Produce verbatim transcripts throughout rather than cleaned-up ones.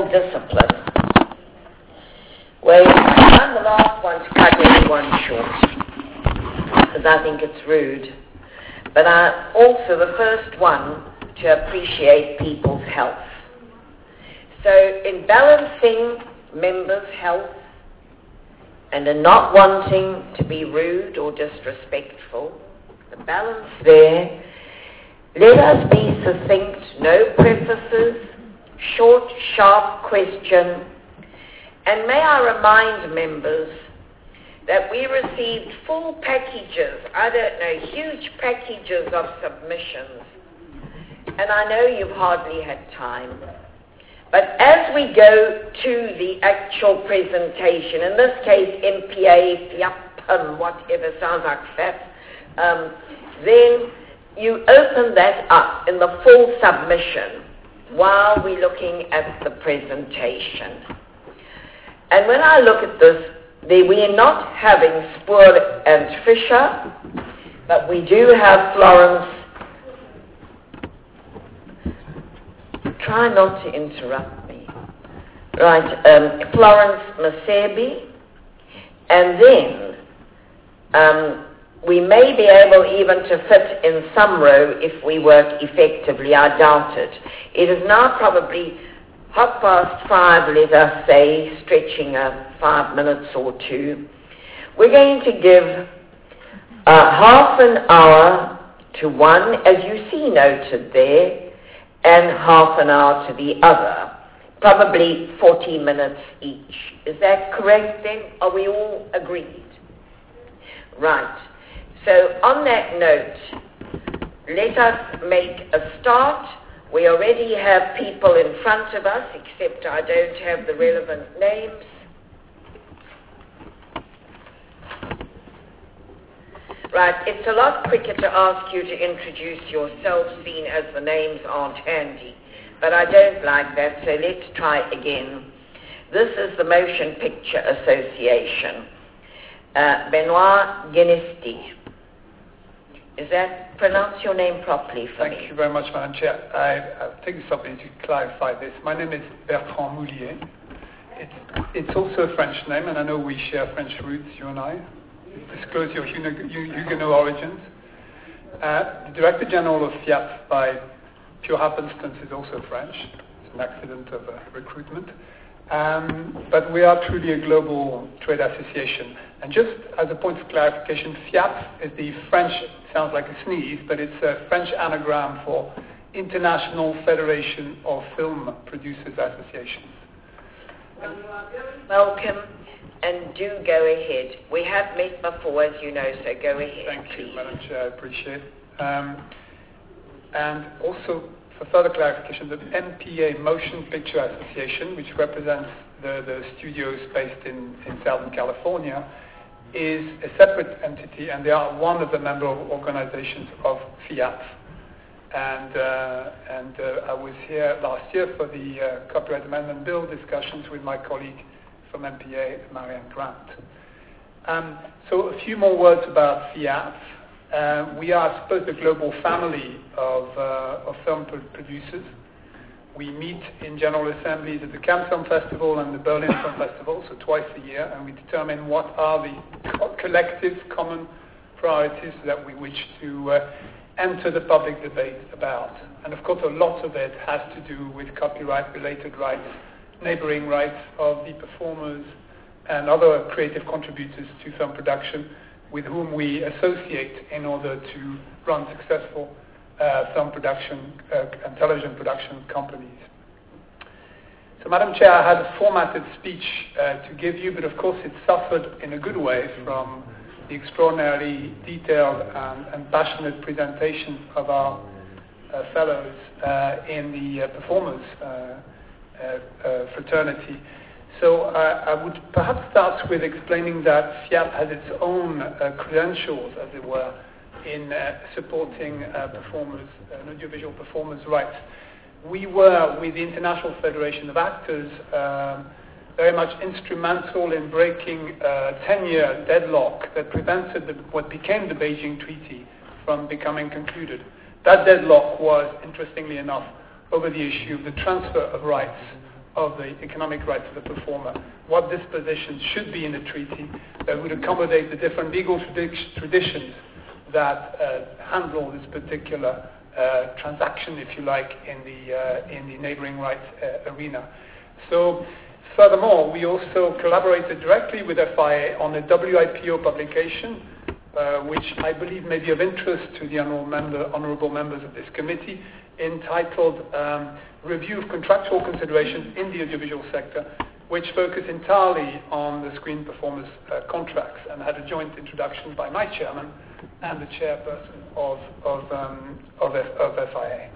discipline. Well, I'm the last one to cut anyone short, because I think it's rude. But I'm also the first one to appreciate people's health. So in balancing members' health and in not wanting to be rude or disrespectful, the balance there, let us be succinct, no prefaces, short, sharp question. And may I remind members that we received full packages, I don't know, huge packages of submissions. And I know you've hardly had time. But as we go to the actual presentation, in this case, M P A, FIAP, whatever, sounds like fat, um, then you open that up in the full submission while we're looking at the presentation. And when I look at this, they, we are not having Spoor and Fisher, but we do have Florence. Try not to interrupt me. Right, um, Florence Masebi, and then um, we may be able even to fit in some row if we work effectively. I doubt it. It is now probably half past five, let us say, stretching a five minutes or two. We're going to give uh, half an hour to one, as you see noted there, and half an hour to the other, probably forty minutes each. Is that correct then? Are we all agreed? Right. So on that note, let us make a start. We already have people in front of us, except I don't have the relevant names. Right, it's a lot quicker to ask you to introduce yourself, seeing as the names aren't handy. But I don't like that, so let's try again. This is the Motion Picture Association. Uh, Benoit Genesti. Is that, pronounce your name properly for Thank me. Thank you very much, Madam Chair. I, I'll take this opportunity to clarify this. My name is Bertrand Moulier. It's, it's also a French name, and I know we share French roots, you and I. Disclose your Huguenot origins. Uh, the Director General of FIAP, by pure happenstance, is also French. It's an accident of uh, recruitment. Um, but we are truly a global trade association. And just as a point of clarification, FIAP is the French, sounds like a sneeze, but it's a French anagram for International Federation of Film Producers Associations. Well, you are very welcome. And do go ahead. We have met before, as you know, so go ahead. Thank please. you, Madam Chair. I appreciate it. Um, and also, for further clarification, the M P A, Motion Picture Association, which represents the, the studios based in, in Southern California, is a separate entity, and they are one of the member organizations of FIAP. And, uh, and uh, I was here last year for the uh, Copyright Amendment Bill discussions with my colleague from M P A, Marianne Grant. Um, so a few more words about FIAP. Uh, we are, I suppose, the global family of, uh, of film pro- producers. We meet in General Assemblies at the Cannes Film Festival and the Berlin Film Festival, so twice a year, and we determine what are the co- collective common priorities that we wish to uh, enter the public debate about. And of course, a lot of it has to do with copyright-related rights, neighboring rights of the performers and other creative contributors to film production with whom we associate in order to run successful uh, film production uh, and television production companies. So, Madam Chair, I had a formatted speech uh, to give you, but of course it suffered in a good way from the extraordinarily detailed and, and passionate presentation of our uh, fellows uh, in the uh, performers uh, Uh, uh, fraternity. So uh, I would perhaps start with explaining that FIAP has its own uh, credentials, as it were, in uh, supporting uh, performers, uh, audiovisual performers' rights. We were, with the International Federation of Actors, um, very much instrumental in breaking a ten-year deadlock that prevented the, what became the Beijing Treaty from becoming concluded. That deadlock was, interestingly enough, over the issue of the transfer of rights of the economic rights of the performer, what dispositions should be in the treaty that would accommodate the different legal tradi- traditions that uh, handle this particular uh, transaction, if you like, in the uh, in the neighboring rights uh, arena. So, furthermore, we also collaborated directly with F I A on a W I P O publication, uh, which I believe may be of interest to the honourable, member, honourable members of this committee, entitled um, Review of Contractual Considerations in the Audiovisual Sector, which focused entirely on the screen performers' uh, contracts and had a joint introduction by my chairman and the chairperson of, of, um, of, F, of F I A.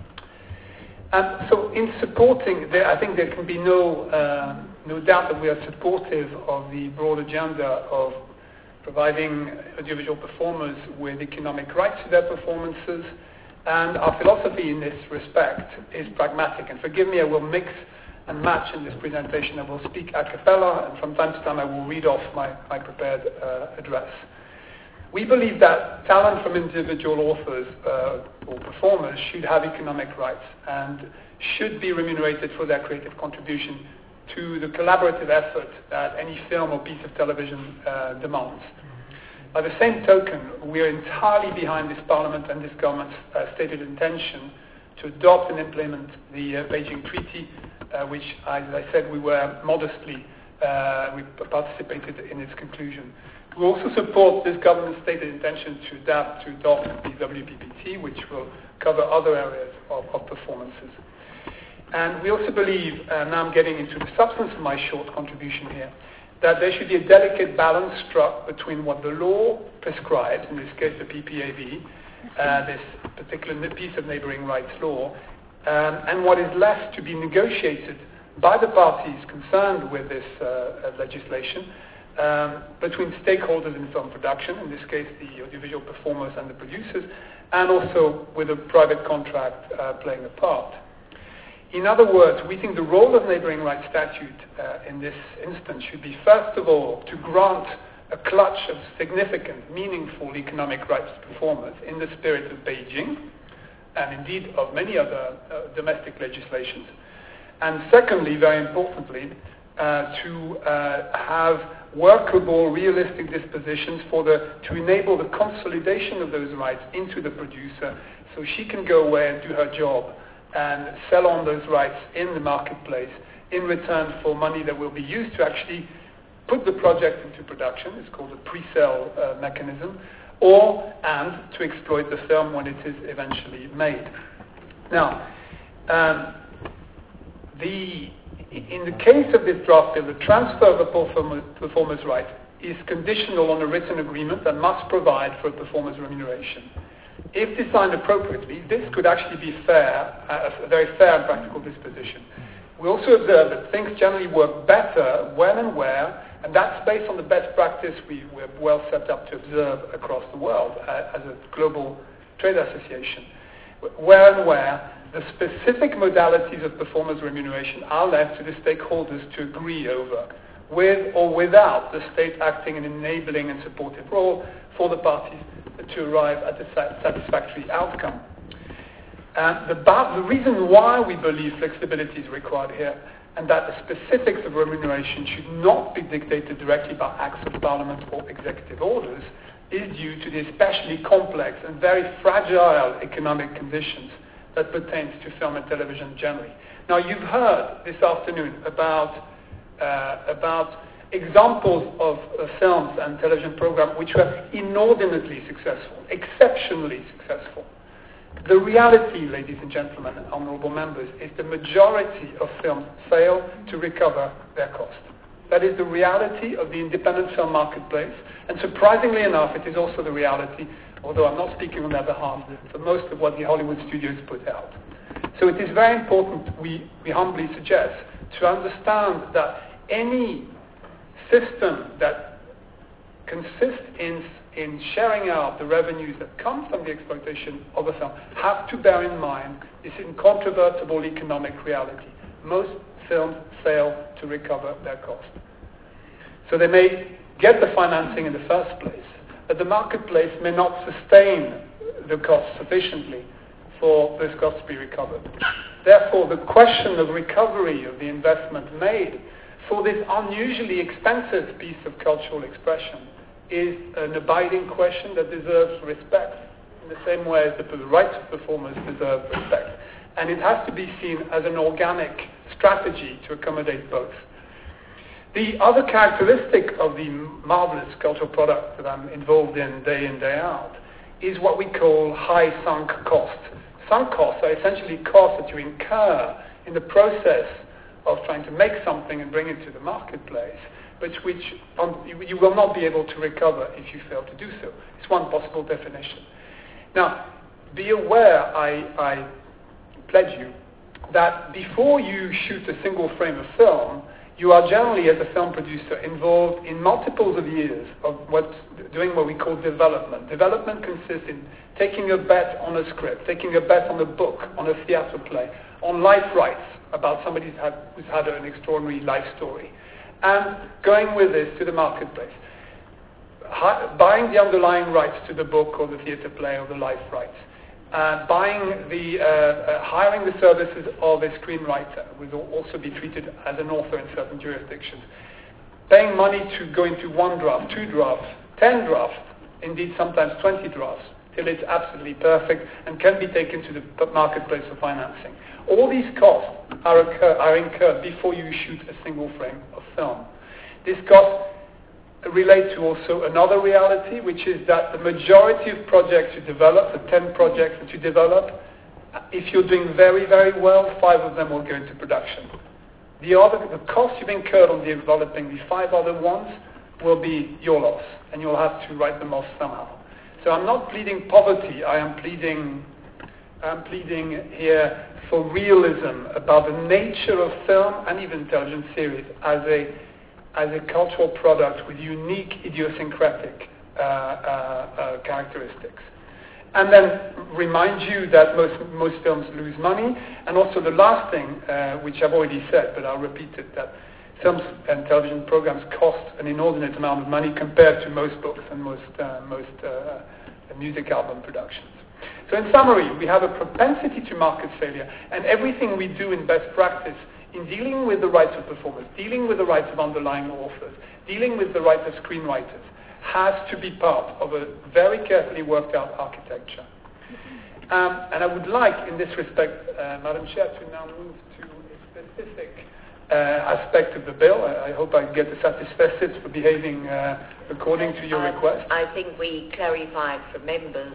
And so in supporting, there, I think there can be no, uh, no doubt that we are supportive of the broad agenda of providing audiovisual performers with economic rights to their performances. And our philosophy in this respect is pragmatic. And forgive me, I will mix and match in this presentation. I will speak a cappella, and from time to time I will read off my, my prepared uh, address. We believe that talent from individual authors uh, or performers should have economic rights and should be remunerated for their creative contribution to the collaborative effort that any film or piece of television uh, demands. By the same token, we are entirely behind this Parliament and this government's uh, stated intention to adopt and implement the uh, Beijing Treaty, uh, which, as I said, we were modestly, uh, we participated in its conclusion. We also support this government's stated intention to adapt to adopt the W P P T, which will cover other areas of, of performances. And we also believe, and now I'm getting into the substance of my short contribution here, that there should be a delicate balance struck between what the law prescribes, in this case the P P A V, uh, this particular piece of neighbouring rights law, um, and what is left to be negotiated by the parties concerned with this uh, legislation, um, between stakeholders in film production, in this case the audiovisual performers and the producers, and also with a private contract uh, playing a part. In other words, we think the role of neighbouring rights statute uh, in this instance should be, first of all, to grant a clutch of significant, meaningful economic rights to performers in the spirit of Beijing, and indeed of many other uh, domestic legislations. And secondly, very importantly, uh, to uh, have workable, realistic dispositions for the, to enable the consolidation of those rights into the producer so she can go away and do her job and sell on those rights in the marketplace in return for money that will be used to actually put the project into production. It's called a pre-sale uh, mechanism, or and to exploit the film when it is eventually made. Now, um, the in the case of this draft bill, the transfer of a performer, performer's right is conditional on a written agreement and must provide for a performer's remuneration. If designed appropriately, this could actually be fair, uh, a very fair and practical disposition. We also observe that things generally work better when and where, and that's based on the best practice we, we're well set up to observe across the world uh, as a global trade association, where and where the specific modalities of performers' remuneration are left to the stakeholders to agree over, with or without the state acting an enabling and supportive role for the parties to arrive at a satisfactory outcome. Uh, the, ba- the reason why we believe flexibility is required here, and that the specifics of remuneration should not be dictated directly by acts of Parliament or executive orders, is due to the especially complex and very fragile economic conditions that pertains to film and television generally. Now, you've heard this afternoon about uh, about examples of uh, films and television programs which were inordinately successful, exceptionally successful. The reality, ladies and gentlemen, and honourable members, is the majority of films fail to recover their cost. That is the reality of the independent film marketplace, and surprisingly enough, it is also the reality, although I'm not speaking on their behalf, for most of what the Hollywood studios put out. So it is very important, we, we humbly suggest, to understand that any system that consists in, in sharing out the revenues that come from the exploitation of a film have to bear in mind this incontrovertible economic reality. Most films fail to recover their cost. So they may get the financing in the first place, but the marketplace may not sustain the cost sufficiently for those costs to be recovered. Therefore, the question of recovery of the investment made for this unusually expensive piece of cultural expression is an abiding question that deserves respect in the same way as the rights of performers deserve respect. And it has to be seen as an organic strategy to accommodate both. The other characteristic of the marvelous cultural product that I'm involved in day in, day out is what we call high sunk costs. Sunk costs are essentially costs that you incur in the process of trying to make something and bring it to the marketplace, but which um, you, you will not be able to recover if you fail to do so. It's one possible definition. Now, be aware, I, I pledge you, that before you shoot a single frame of film, you are generally, as a film producer, involved in multiples of years of what's doing what we call development. Development consists in taking a bet on a script, taking a bet on a book, on a theatre play, on life rights about somebody who's had, who's had an extraordinary life story, and going with this to the marketplace. Hi, buying the underlying rights to the book or the theatre play or the life rights. Uh, buying the, uh, uh, hiring the services of a screenwriter will also be treated as an author in certain jurisdictions. Paying money to go into one draft, two drafts, ten drafts, indeed sometimes twenty drafts, till it's absolutely perfect and can be taken to the marketplace for financing. All these costs are, occur, are incurred before you shoot a single frame of film. These costs relate to also another reality, which is that the majority of projects you develop, the ten projects that you develop, if you're doing very, very well, five of them will go into production. The other, the cost you've incurred on developing the five other ones will be your loss, and you'll have to write them off somehow. So I'm not pleading poverty, I am pleading, I'm pleading here for realism about the nature of film and even television series as a as a cultural product with unique idiosyncratic uh, uh, uh, characteristics. And then remind you that most, most films lose money. And also the last thing, uh, which I've already said, but I'll repeat it, that films and television programs cost an inordinate amount of money compared to most books and most, uh, most uh, music album productions. So in summary, we have a propensity to market failure, and everything we do in best practice in dealing with the rights of performers, dealing with the rights of underlying authors, dealing with the rights of screenwriters, has to be part of a very carefully worked out architecture. Um, and I would like, in this respect, uh, Madam Chair, to now move to a specific uh, aspect of the bill. I, I hope I get the satisfacit for behaving uh, according to your um, request. I think we clarified for members,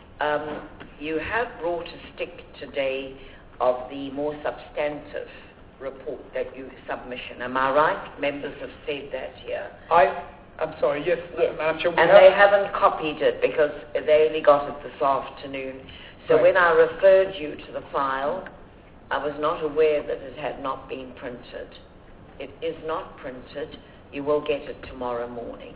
um, you have brought a stick today of the more substantive report that you submission. Am I right? Members have said that here. I, I'm sorry, yes, yes. Madam Chair. And have they haven't copied it because they only got it this afternoon. So right. When I referred you to the file, I was not aware that it had not been printed. It is not printed. You will get it tomorrow morning.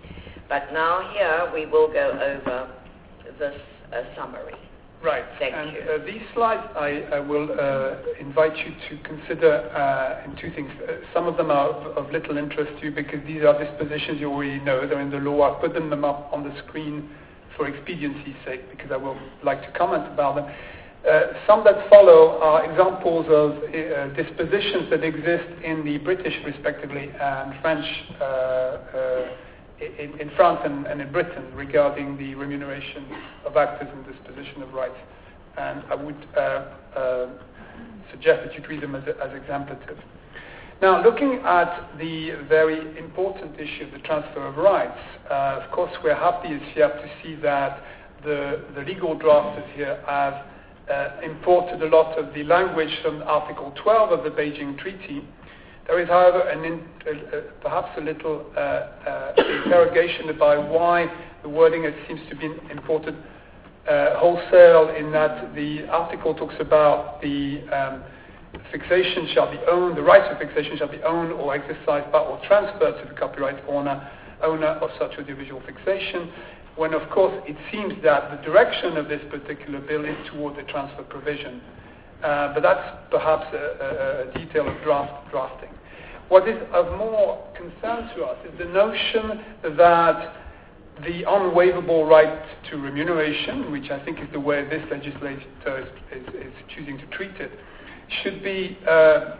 But now here we will go over this uh, summary. Right, Thank and you. uh, these slides I, I will uh, invite you to consider uh, in two things. Uh, some of them are of, of little interest to you because these are dispositions you already know. They're in the law. I've put them up on the screen for expediency's sake because I will like to comment about them. Uh, some that follow are examples of uh, dispositions that exist in the British, respectively, and French uh, uh, In, in France and, and in Britain regarding the remuneration of actors and disposition of rights. And I would uh, uh, suggest that you treat them as, as exemplative. Now, looking at the very important issue of the transfer of rights, uh, of course we're happy as F I A P to see that the, the legal drafters here have uh, imported a lot of the language from Article twelve of the Beijing Treaty. There is, however, an in, uh, uh, perhaps a little uh, uh, interrogation about why the wording it seems to be imported uh, wholesale, in that the article talks about the um, fixation shall be owned, the rights of fixation shall be owned or exercised by or transferred to the copyright owner, owner of such audiovisual fixation, when of course it seems that the direction of this particular bill is toward the transfer provision. Uh, but that's perhaps a, a, a detail of draft, drafting. What is of more concern to us is the notion that the unwaivable right to remuneration, which I think is the way this legislator is, is, is choosing to treat it, should be uh,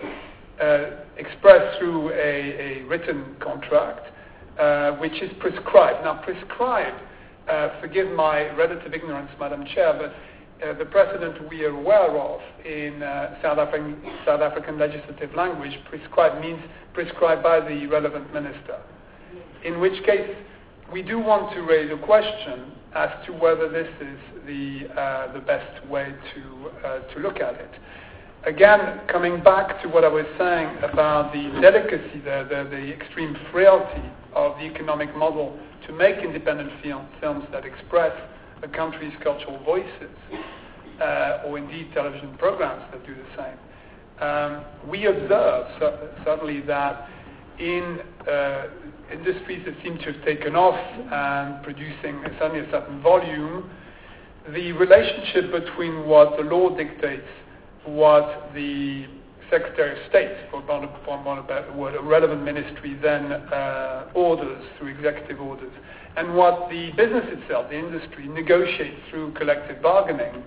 uh, expressed through a, a written contract, uh, which is prescribed. Now, prescribed, uh, forgive my relative ignorance, Madam Chair, but uh, the precedent we are aware of in uh, South African, South African legislative language, prescribed means prescribed by the relevant minister. In which case, we do want to raise a question as to whether this is the uh, the best way to uh, to look at it. Again, coming back to what I was saying about the delicacy, the, the, the extreme frailty of the economic model to make independent film, films that express a country's cultural voices, uh, or indeed television programs that do the same. Um, we observe cer- certainly that in uh, industries that seem to have taken off and producing certainly a certain volume, the relationship between what the law dictates, what the Secretary of State, for want of a better word, a relevant ministry then uh, orders through executive orders, and what the business itself, the industry, negotiates through collective bargaining,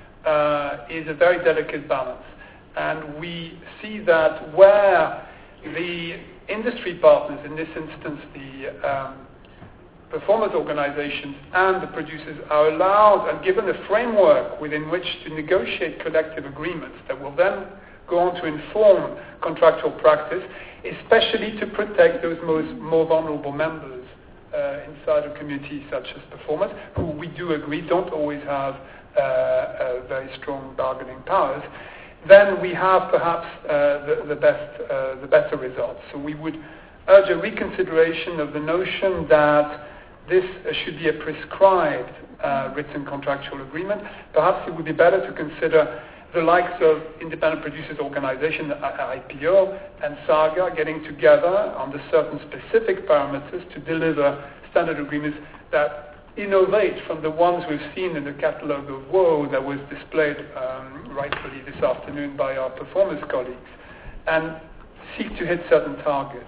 uh, is a very delicate balance. And we see that where the industry partners, in this instance the um, performers organizations and the producers, are allowed and given a framework within which to negotiate collective agreements that will then go on to inform contractual practice, especially to protect those most, more vulnerable members uh, inside a community such as performers, who we do agree don't always have uh, uh, very strong bargaining powers. Then we have perhaps uh, the, the best, uh, the better results. So we would urge a reconsideration of the notion that this uh, should be a prescribed uh, written contractual agreement. Perhaps it would be better to consider the likes of independent producers organization, I P O, and Saga getting together under certain specific parameters to deliver standard agreements that innovate from the ones we've seen in the catalogue of woe that was displayed um, rightfully this afternoon by our performers colleagues, and seek to hit certain targets.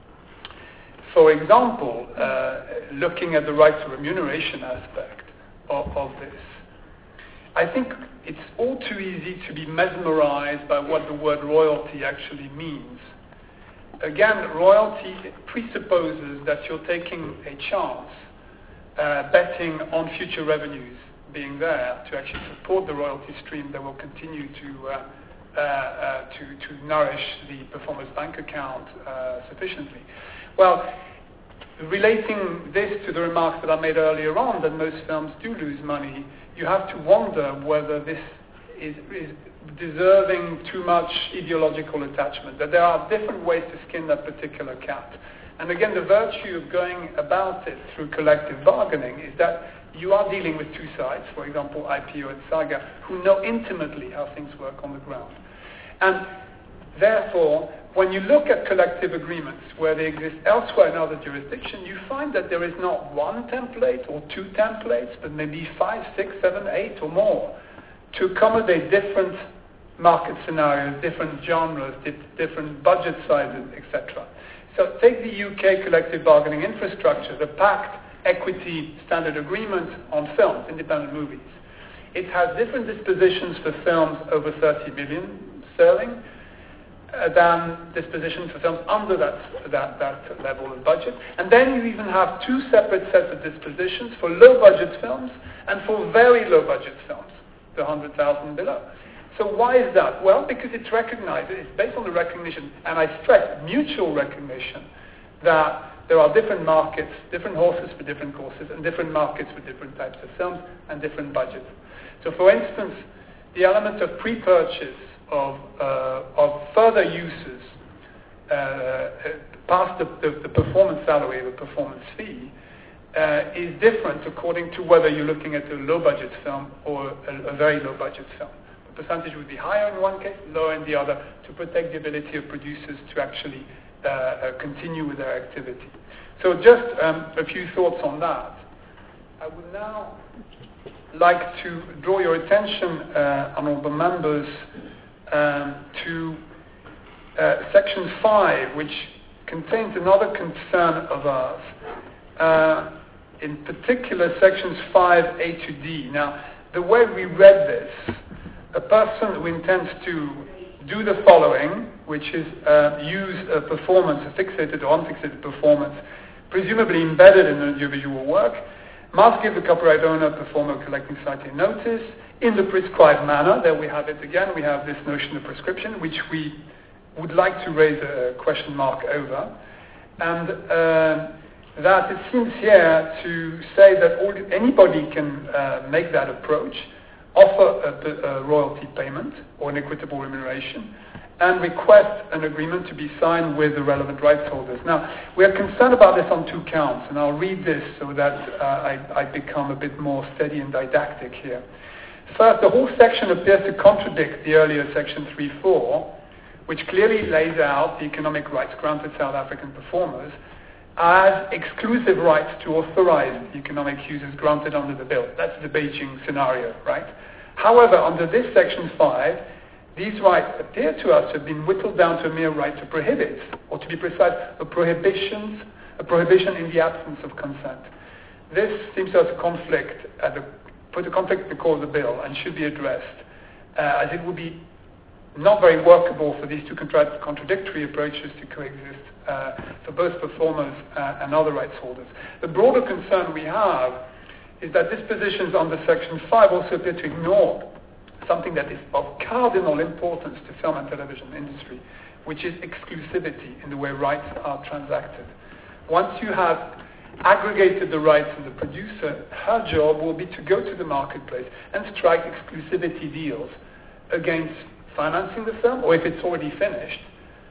For example, uh, looking at the right to remuneration aspect of, of this, I think it's all too easy to be mesmerized by what the word royalty actually means. Again, royalty presupposes that you're taking a chance, uh, betting on future revenues being there to actually support the royalty stream that will continue to uh, uh, uh, to, to nourish the performer's bank account uh, sufficiently. Well, relating this to the remarks that I made earlier on, that most films do lose money, you have to wonder whether this is, is deserving too much ideological attachment, that there are different ways to skin that particular cat. And again, the virtue of going about it through collective bargaining is that you are dealing with two sides, for example, I P O and Saga, who know intimately how things work on the ground. And therefore, when you look at collective agreements where they exist elsewhere in other jurisdictions, you find that there is not one template or two templates, but maybe five, six, seven, eight or more to accommodate different market scenarios, different genres, di- different budget sizes, et cetera. So take the U K collective bargaining infrastructure, the Pact Equity Standard Agreement on films, independent movies. It has different dispositions for films over thirty million sterling, Uh, than dispositions for films under that, that, that level of budget. And then you even have two separate sets of dispositions for low-budget films and for very low-budget films, the one hundred thousand below. So why is that? Well, because it's recognized, it's based on the recognition, and I stress mutual recognition, that there are different markets, different horses for different courses, and different markets for different types of films and different budgets. So for instance, the element of pre-purchase Of, uh, of further uses uh, past the, the, the performance salary, the performance fee, uh, is different according to whether you're looking at a low-budget film or a, a very low-budget film. The percentage would be higher in one case, lower in the other, to protect the ability of producers to actually uh, uh, continue with their activity. So just um, a few thoughts on that. I would now like to draw your attention, uh, honourable members, Um, to uh, section five, which contains another concern of ours. Uh, in particular sections five A to D. Now, the way we read this, a person who intends to do the following, which is uh, use a performance, a fixated or unfixated performance, presumably embedded in an audiovisual work, must give the copyright owner, performer, collecting society notice in the prescribed manner. There we have it again. We have this notion of prescription, which we would like to raise a question mark over. And uh, that it seems here to say that all, anybody can uh, make that approach, offer a, a royalty payment or an equitable remuneration, and request an agreement to be signed with the relevant rights holders. Now, we are concerned about this on two counts, and I'll read this so that uh, I, I become a bit more steady and didactic here. First, the whole section appears to contradict the earlier section three point four, which clearly lays out the economic rights granted South African performers as exclusive rights to authorize the economic uses granted under the bill. That's the Beijing scenario, right? However, under this section five, these rights appear to us to have been whittled down to a mere right to prohibit, or to be precise, a prohibitions, a prohibition in the absence of consent. This seems to us to conflict, at the, put a conflict at the core of the bill and should be addressed, uh, as it would be not very workable for these two contra- contradictory approaches to coexist uh, for both performers uh, and other rights holders. The broader concern we have is that dispositions under Section five also appear to ignore something that is of cardinal importance to film and television industry, which is exclusivity in the way rights are transacted. Once you have aggregated the rights in the producer, her job will be to go to the marketplace and strike exclusivity deals against financing the film, or if it's already finished,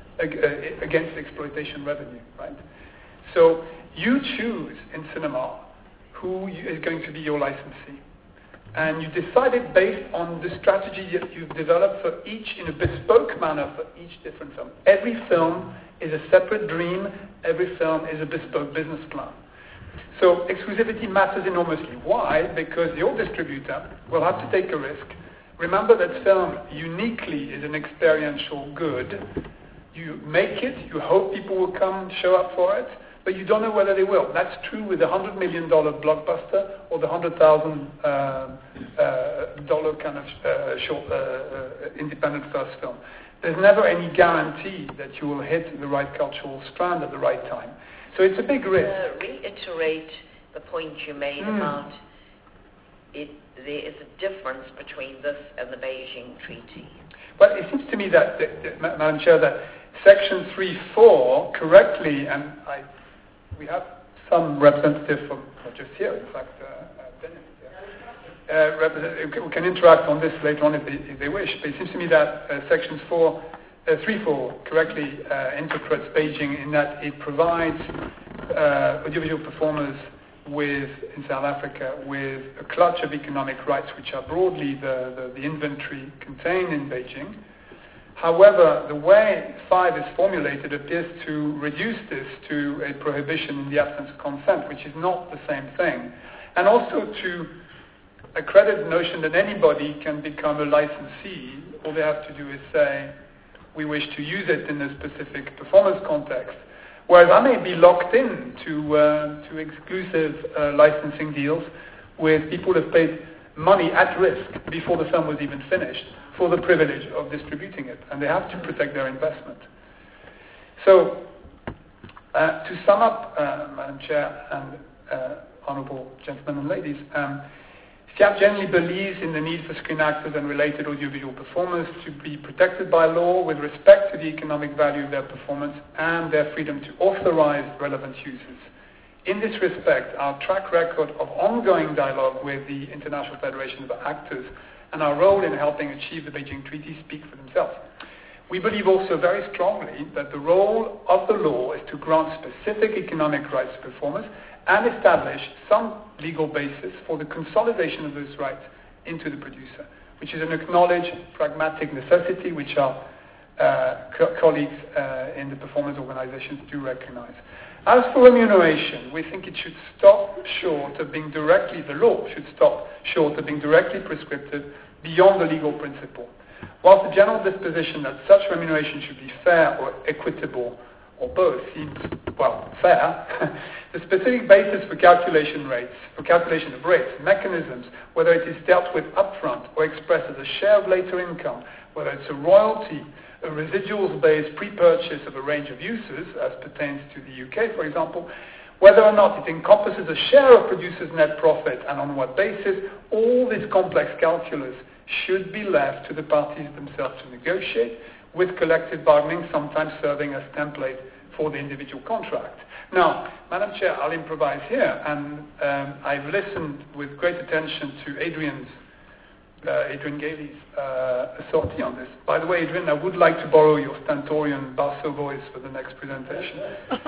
against exploitation revenue, right? So you choose in cinema who is going to be your licensee. And you decide it based on the strategy that you've developed for each, in a bespoke manner for each different film. Every film is a separate dream. Every film is a bespoke business plan. So exclusivity matters enormously. Why? Because your distributor will have to take a risk. Remember that film uniquely is an experiential good. You make it, you hope people will come show up for it, but you don't know whether they will. That's true with the one hundred million dollars blockbuster or the one hundred thousand dollars uh, uh, dollar kind of uh, short, uh, uh, independent first film. There's never any guarantee that you will hit the right cultural strand at the right time. So it's a big risk. Uh, reiterate the point you made mm. about it. There is a difference between this and the Beijing Treaty. But it seems to me that, that, that Madam Chair, that Section three point four correctly, and I, we have some representative from, not just here, in fact, uh, uh, Dennis, yeah. uh, represent, we can interact on this later on if they, if they wish, but it seems to me that uh, Sections four, uh, three point four correctly uh, interprets Beijing in that it provides uh, audiovisual performers with, in South Africa, with a clutch of economic rights which are broadly the, the, the inventory contained in Beijing. However, the way five is formulated appears to reduce this to a prohibition in the absence of consent, which is not the same thing. And also to accredit the notion that anybody can become a licensee. All they have to do is say, we wish to use it in a specific performance context. Whereas I may be locked in to, uh, to exclusive uh, licensing deals with people who have paid money at risk before the film was even finished for the privilege of distributing it, and they have to protect their investment. So, uh, to sum up, uh, Madam Chair and uh, honourable gentlemen and ladies, um, FIAP generally believes in the need for screen actors and related audiovisual performers to be protected by law with respect to the economic value of their performance and their freedom to authorize relevant uses. In this respect, our track record of ongoing dialogue with the International Federation of Actors and our role in helping achieve the Beijing Treaty speak for themselves. We believe also very strongly that the role of the law is to grant specific economic rights to performers and establish some legal basis for the consolidation of those rights into the producer, which is an acknowledged pragmatic necessity which our uh, co- colleagues uh, in the performance organizations do recognize. As for remuneration, we think it should stop short of being directly, the law should stop short of being directly prescriptive beyond the legal principle. Whilst the general disposition that such remuneration should be fair or equitable, or both, seems well, fair, the specific basis for calculation rates, for calculation of rates, mechanisms, whether it is dealt with upfront or expressed as a share of later income, whether it's a royalty, a residuals-based pre-purchase of a range of uses, as pertains to the U K, for example, whether or not it encompasses a share of producers' net profit and on what basis, all this complex calculus should be left to the parties themselves to negotiate, with collective bargaining sometimes serving as template for the individual contract. Now, Madam Chair, I'll improvise here, and um, I've listened with great attention to Adrian's, uh, Adrian Gailey's uh, sortie on this. By the way, Adrian, I would like to borrow your stentorian basso voice for the next presentation.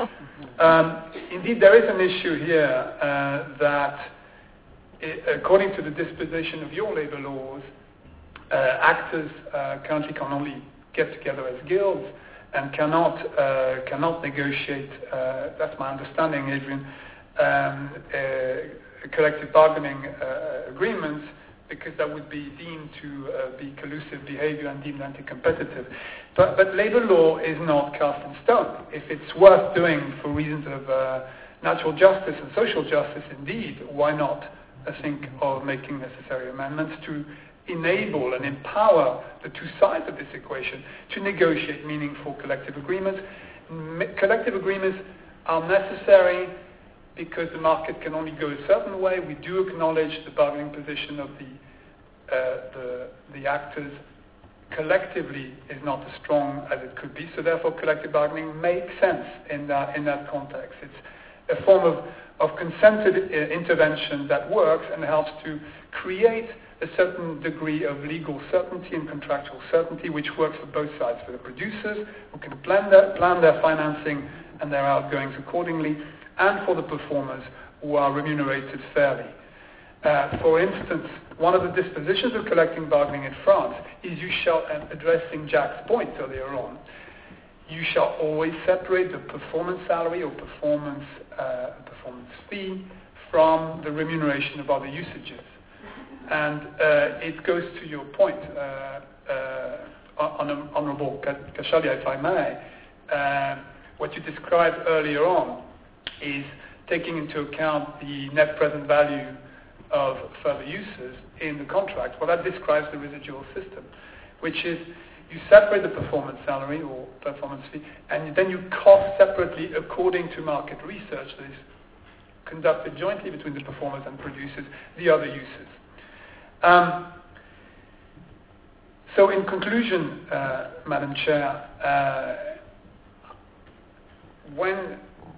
um, indeed, there is an issue here uh, that, it, according to the disposition of your labour laws, uh, actors uh, currently can only get together as guilds and cannot uh, cannot negotiate, uh, that's my understanding, Adrian, um, uh, collective bargaining uh, agreements, because that would be deemed to uh, be collusive behavior and deemed anti-competitive. But, but labor law is not cast in stone. If it's worth doing for reasons of uh, natural justice and social justice, indeed, why not uh, think of making necessary amendments to enable and empower the two sides of this equation to negotiate meaningful collective agreements. M- collective agreements are necessary because the market can only go a certain way. We do acknowledge the bargaining position of the, uh, the, the actors collectively is not as strong as it could be, so therefore collective bargaining makes sense in that, in that context. It's a form of, of consented uh, intervention that works and helps to create a certain degree of legal certainty and contractual certainty, which works for both sides, for the producers, who can plan their, plan their financing and their outgoings accordingly, and for the performers, who are remunerated fairly. Uh, for instance, one of the dispositions of collective bargaining in France is you shall, and addressing Jack's point earlier on, you shall always separate the performance salary or performance, uh, performance fee from the remuneration of other usages. And uh, it goes to your point, uh, uh, Hon- Honourable Kashaliya, if I may. Uh, what you described earlier on is taking into account the net present value of further uses in the contract. Well, that describes the residual system, which is you separate the performance salary or performance fee, and then you cost separately according to market research that is conducted jointly between the performers and producers, the other uses. Um, so in conclusion, uh, Madam Chair, uh, when,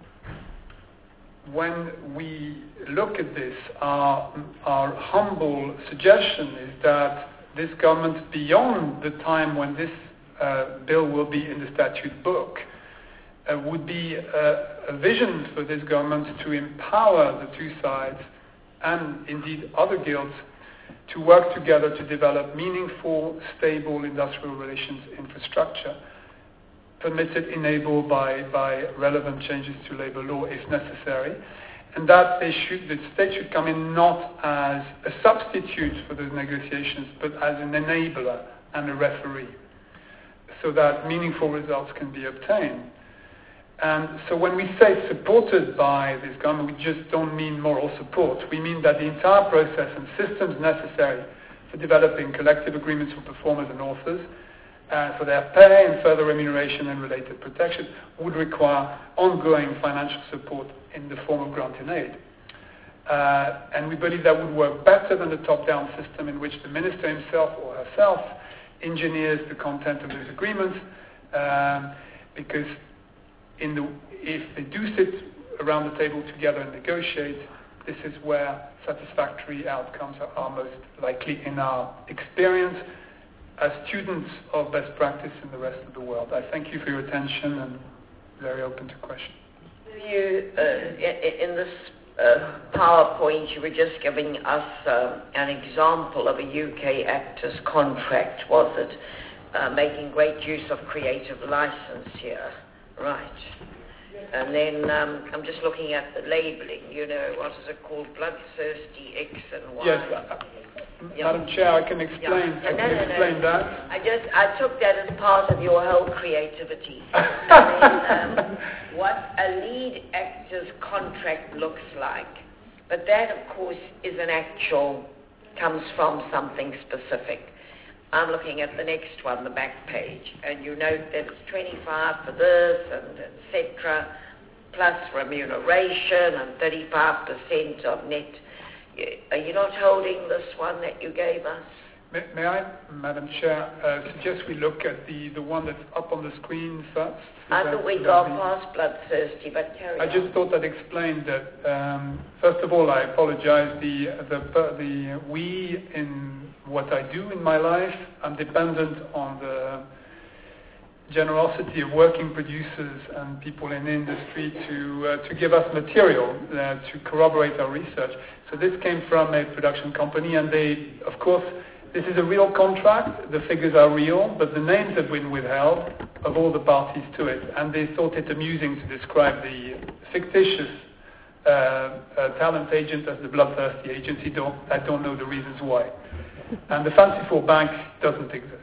when we look at this, our, our humble suggestion is that this government, beyond the time when this uh, bill will be in the statute book, uh, would be a, a vision for this government to empower the two sides and indeed other guilds to work together to develop meaningful, stable industrial relations infrastructure, permitted, enabled by, by relevant changes to labor law if necessary, and that they should, the state should come in not as a substitute for those negotiations, but as an enabler and a referee, so that meaningful results can be obtained. And so when we say supported by this government, we just don't mean moral support. We mean that the entire process and systems necessary for developing collective agreements for performers and authors, uh, for their pay and further remuneration and related protection, would require ongoing financial support in the form of grant and aid. Uh, and we believe that would work better than the top-down system in which the minister himself or herself engineers the content of these agreements, um, because In the, if they do sit around the table together and negotiate, this is where satisfactory outcomes are, are most likely in our experience as students of best practice in the rest of the world. I thank you for your attention and very open to questions. You, uh, in this uh, PowerPoint, you were just giving us uh, an example of a U K actor's contract, was it? Uh, making great use of creative license here. Right. And then um, I'm just looking at the labelling, you know, what is it called, bloodthirsty X and Y. Yes, uh, yeah. Madam Chair, I can explain, yeah. I no, can no, no, explain no. that. I just, I took that as part of your whole creativity. And then, um, what a lead actor's contract looks like. But that, of course, is an actual, comes from something specific. I'm looking at the next one, the back page, and you note that it's twenty-five for this and et cetera, plus remuneration and thirty-five percent of net. Are you not holding this one that you gave us? May, may I, Madam Chair, uh, suggest we look at the, the one that's up on the screen first? I thought we'd go past bloodthirsty, but carry I on. just thought I'd explain that, um, first of all, I apologize. The, the, the we, in what I do in my life, I'm dependent on the generosity of working producers and people in the industry to uh, to give us material uh, to corroborate our research. So this came from a production company, and they, of course, this is a real contract. The figures are real, but the names have been withheld of all the parties to it, and they thought it amusing to describe the fictitious uh, uh, talent agent as the bloodthirsty agency. Don't, I don't know the reasons why. And the fanciful bank doesn't exist.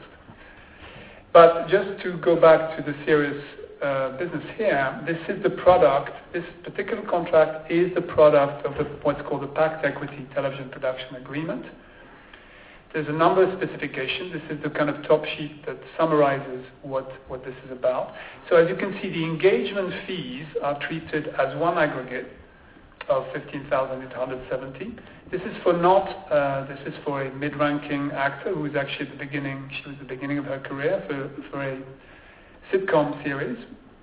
But just to go back to the serious uh, business here, this is the product, this particular contract is the product of the, what's called the Pact Equity Television Production Agreement. There's a number of specifications. This is the kind of top sheet that summarizes what, what this is about. So as you can see, the engagement fees are treated as one aggregate of fifteen thousand eight hundred seventy. This is for not, uh, this is for a mid-ranking actor who is actually at the beginning, she was at the beginning of her career for, for a sitcom series.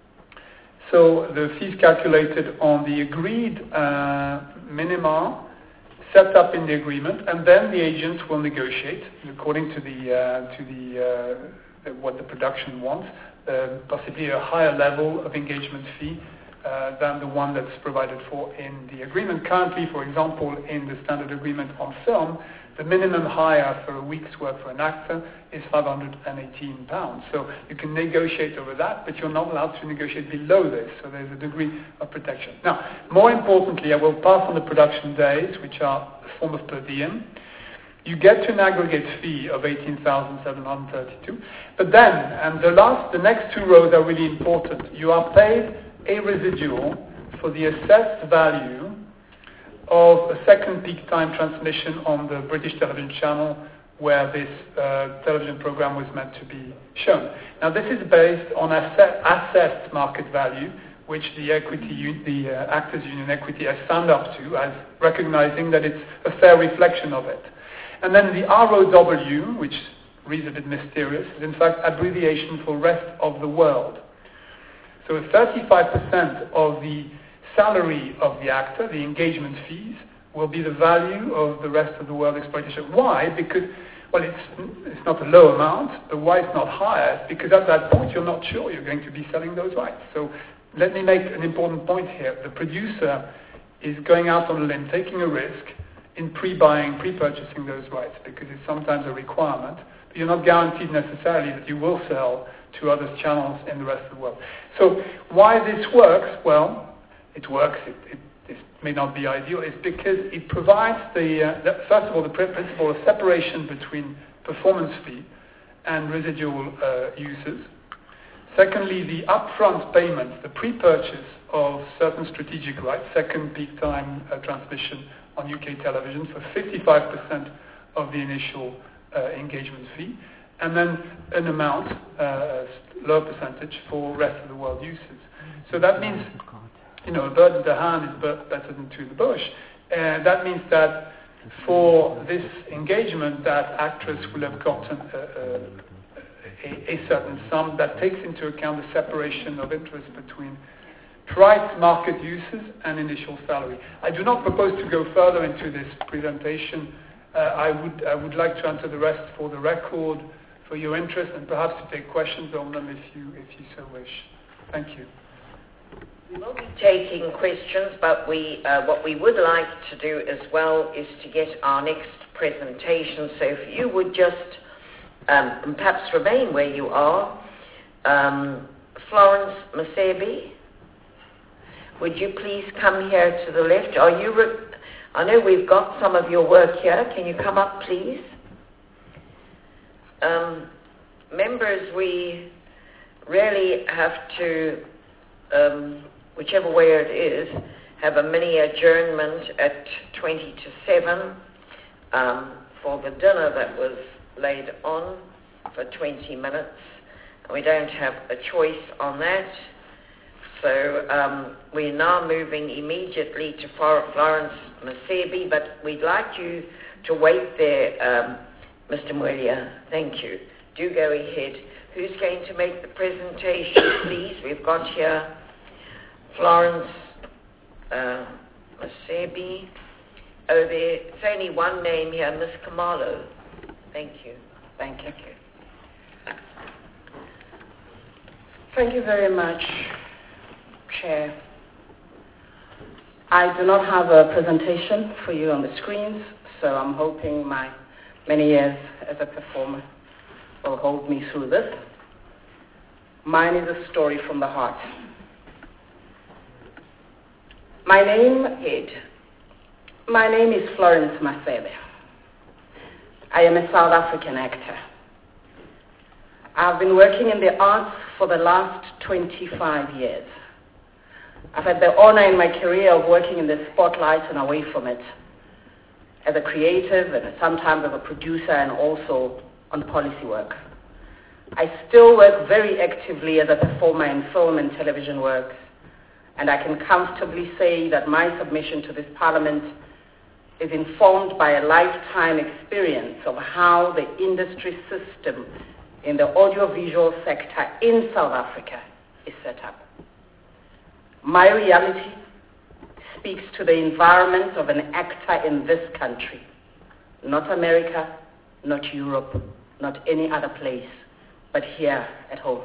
So the fees calculated on the agreed uh, minima set up in the agreement, and then the agent will negotiate according to the, uh, to the, uh, what the production wants, uh, possibly a higher level of engagement fee Uh, than the one that's provided for in the agreement. Currently, for example, in the standard agreement on film, the minimum hire for a week's work for an actor is five hundred eighteen pounds. So you can negotiate over that, but you're not allowed to negotiate below this. So there's a degree of protection. Now, more importantly, I will pass on the production days, which are a form of per diem. You get to an aggregate fee of eighteen thousand seven hundred thirty-two. But then, and the last, the next two rows are really important. You are paid a residual for the assessed value of a second peak time transmission on the British television channel where this uh, television program was meant to be shown. Now this is based on asset, assessed market value, which the equity, the uh, Actors Union Equity has signed up to as recognizing that it's a fair reflection of it. And then the R O W, which reads a bit mysterious, is in fact abbreviation for rest of the world. So thirty-five percent of the salary of the actor, the engagement fees, will be the value of the rest of the world exploitation. Why? Because, well, it's, it's not a low amount, but why it's not higher? It's because at that point you're not sure you're going to be selling those rights. So let me make an important point here. The producer is going out on a limb, taking a risk in pre-buying, pre-purchasing those rights, because it's sometimes a requirement, but you're not guaranteed necessarily that you will sell to other channels in the rest of the world. So why this works? Well, it works. It, it, it may not be ideal. It's because it provides the, uh, the first of all, the principle of separation between performance fee and residual uh, uses. Secondly, the upfront payments, the pre-purchase of certain strategic rights, second peak time uh, transmission on U K television for fifty-five percent of the initial uh, engagement fee, and then an amount, uh, a low percentage for rest of the world uses. So that means, you know, a bird in the hand is better than two in the bush. And that means that for this engagement, that actress will have gotten a, a, a, a certain sum that takes into account the separation of interest between price market uses and initial salary. I do not propose to go further into this presentation. Uh, I would I would like to answer the rest for the record, for your interest, and perhaps to take questions on them if you if you so wish. Thank you. We will be taking questions, but we uh, what we would like to do as well is to get our next presentation. So if you would just um, perhaps remain where you are, um, Florence Masebi. Would you please come here to the left? Are you? Re- I know we've got some of your work here. Can you come up, please? Um, members, we really have to um, whichever way it is, have a mini adjournment at twenty to seven um, for the dinner that was laid on for twenty minutes. And we don't have a choice on that. So um, we're now moving immediately to Florence Masebi, but we'd like you to wait there, um, Mister Muelia. Thank you. Do go ahead. Who's going to make the presentation, please? We've got here Florence uh, Masebi. Oh, there's only one name here, Miss Kamalo. Thank you. Thank you. Thank you very much, Chair. I do not have a presentation for you on the screens, so I'm hoping my many years as a performer will hold me through this. Mine is a story from the heart. My name is, my name is Florence Masebi. I am a South African actor. I've been working in the arts for the last twenty-five years. I've had the honor in my career of working in the spotlight and away from it, as a creative and sometimes as a producer and also on policy work. I still work very actively as a performer in film and television work, and I can comfortably say that my submission to this Parliament is informed by a lifetime experience of how the industry system in the audiovisual sector in South Africa is set up. My reality speaks to the environment of an actor in this country, not America, not Europe, not any other place, but here at home.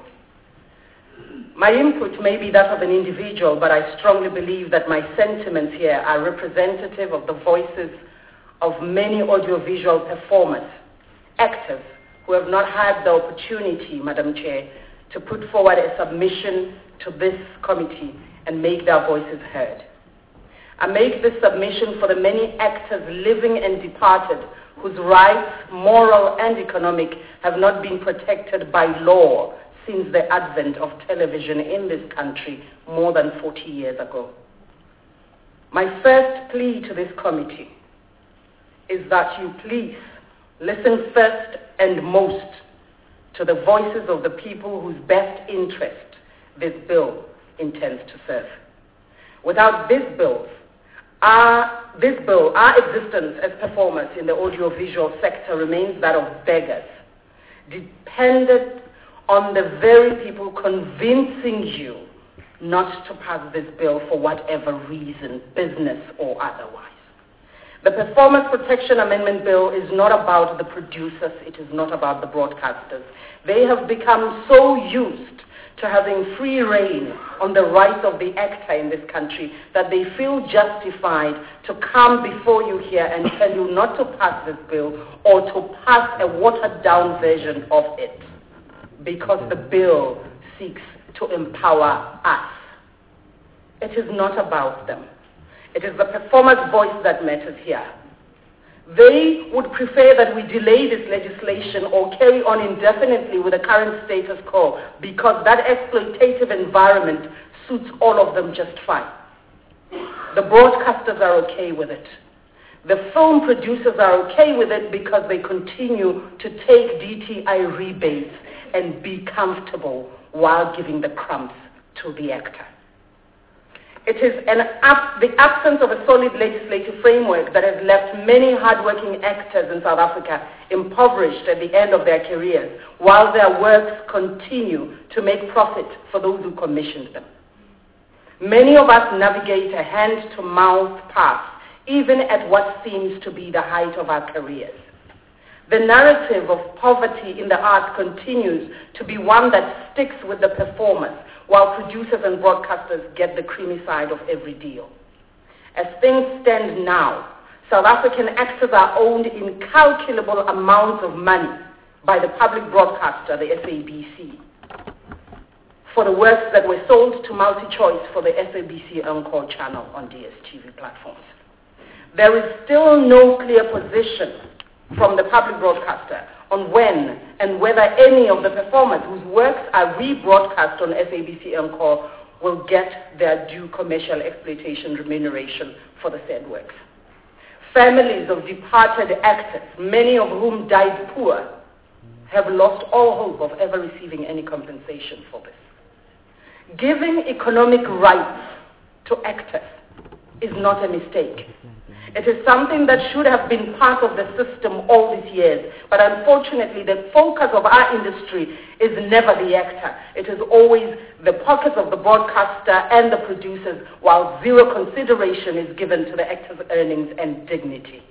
My input may be that of an individual, but I strongly believe that my sentiments here are representative of the voices of many audiovisual performers, actors, who have not had the opportunity, Madam Chair, to put forward a submission to this committee and make their voices heard. I make this submission for the many actors living and departed whose rights, moral and economic, have not been protected by law since the advent of television in this country more than forty years ago. My first plea to this committee is that you please listen first and most to the voices of the people whose best interest this bill intends to serve. Without this bill, our, this bill, our existence as performers in the audiovisual sector remains that of beggars, dependent on the very people convincing you not to pass this bill for whatever reason, business or otherwise. The Performance Protection Amendment Bill is not about the producers, it is not about the broadcasters. They have become so used to having free reign on the rights of the actor in this country that they feel justified to come before you here and tell you not to pass this bill or to pass a watered-down version of it, because the bill seeks to empower us. It is not about them. It is the performer's voice that matters here. They would prefer that we delay this legislation or carry on indefinitely with the current status quo because that exploitative environment suits all of them just fine. The broadcasters are okay with it. The film producers are okay with it because they continue to take D T I rebates and be comfortable while giving the crumbs to the actor. It is an ab- the absence of a solid legislative framework that has left many hardworking actors in South Africa impoverished at the end of their careers, while their works continue to make profit for those who commissioned them. Many of us navigate a hand-to-mouth path, even at what seems to be the height of our careers. The narrative of poverty in the arts continues to be one that sticks with the performers, while producers and broadcasters get the creamy side of every deal. As things stand now, South African actors are owned incalculable amounts of money by the public broadcaster, the S A B C, for the works that were sold to MultiChoice for the S A B C Encore channel on D S T V platforms. There is still no clear position from the public broadcaster on when and whether any of the performers whose works are rebroadcast on S A B C Encore will get their due commercial exploitation remuneration for the said works. Families of departed actors, many of whom died poor, have lost all hope of ever receiving any compensation for this. Giving economic rights to actors is not a mistake. It is something that should have been part of the system all these years. But unfortunately, the focus of our industry is never the actor. It is always the pockets of the broadcaster and the producers, while zero consideration is given to the actor's earnings and dignity.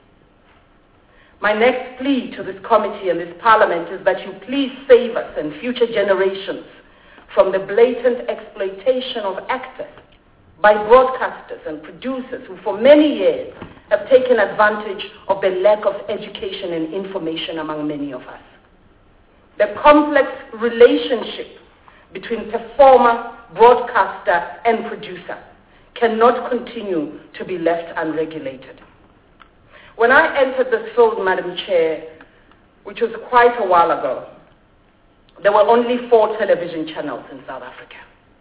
My next plea to this committee and this parliament is that you please save us and future generations from the blatant exploitation of actors by broadcasters and producers who for many years have taken advantage of the lack of education and information among many of us. The complex relationship between performer, broadcaster, and producer cannot continue to be left unregulated. When I entered this field, Madam Chair, which was quite a while ago, there were only four television channels in South Africa.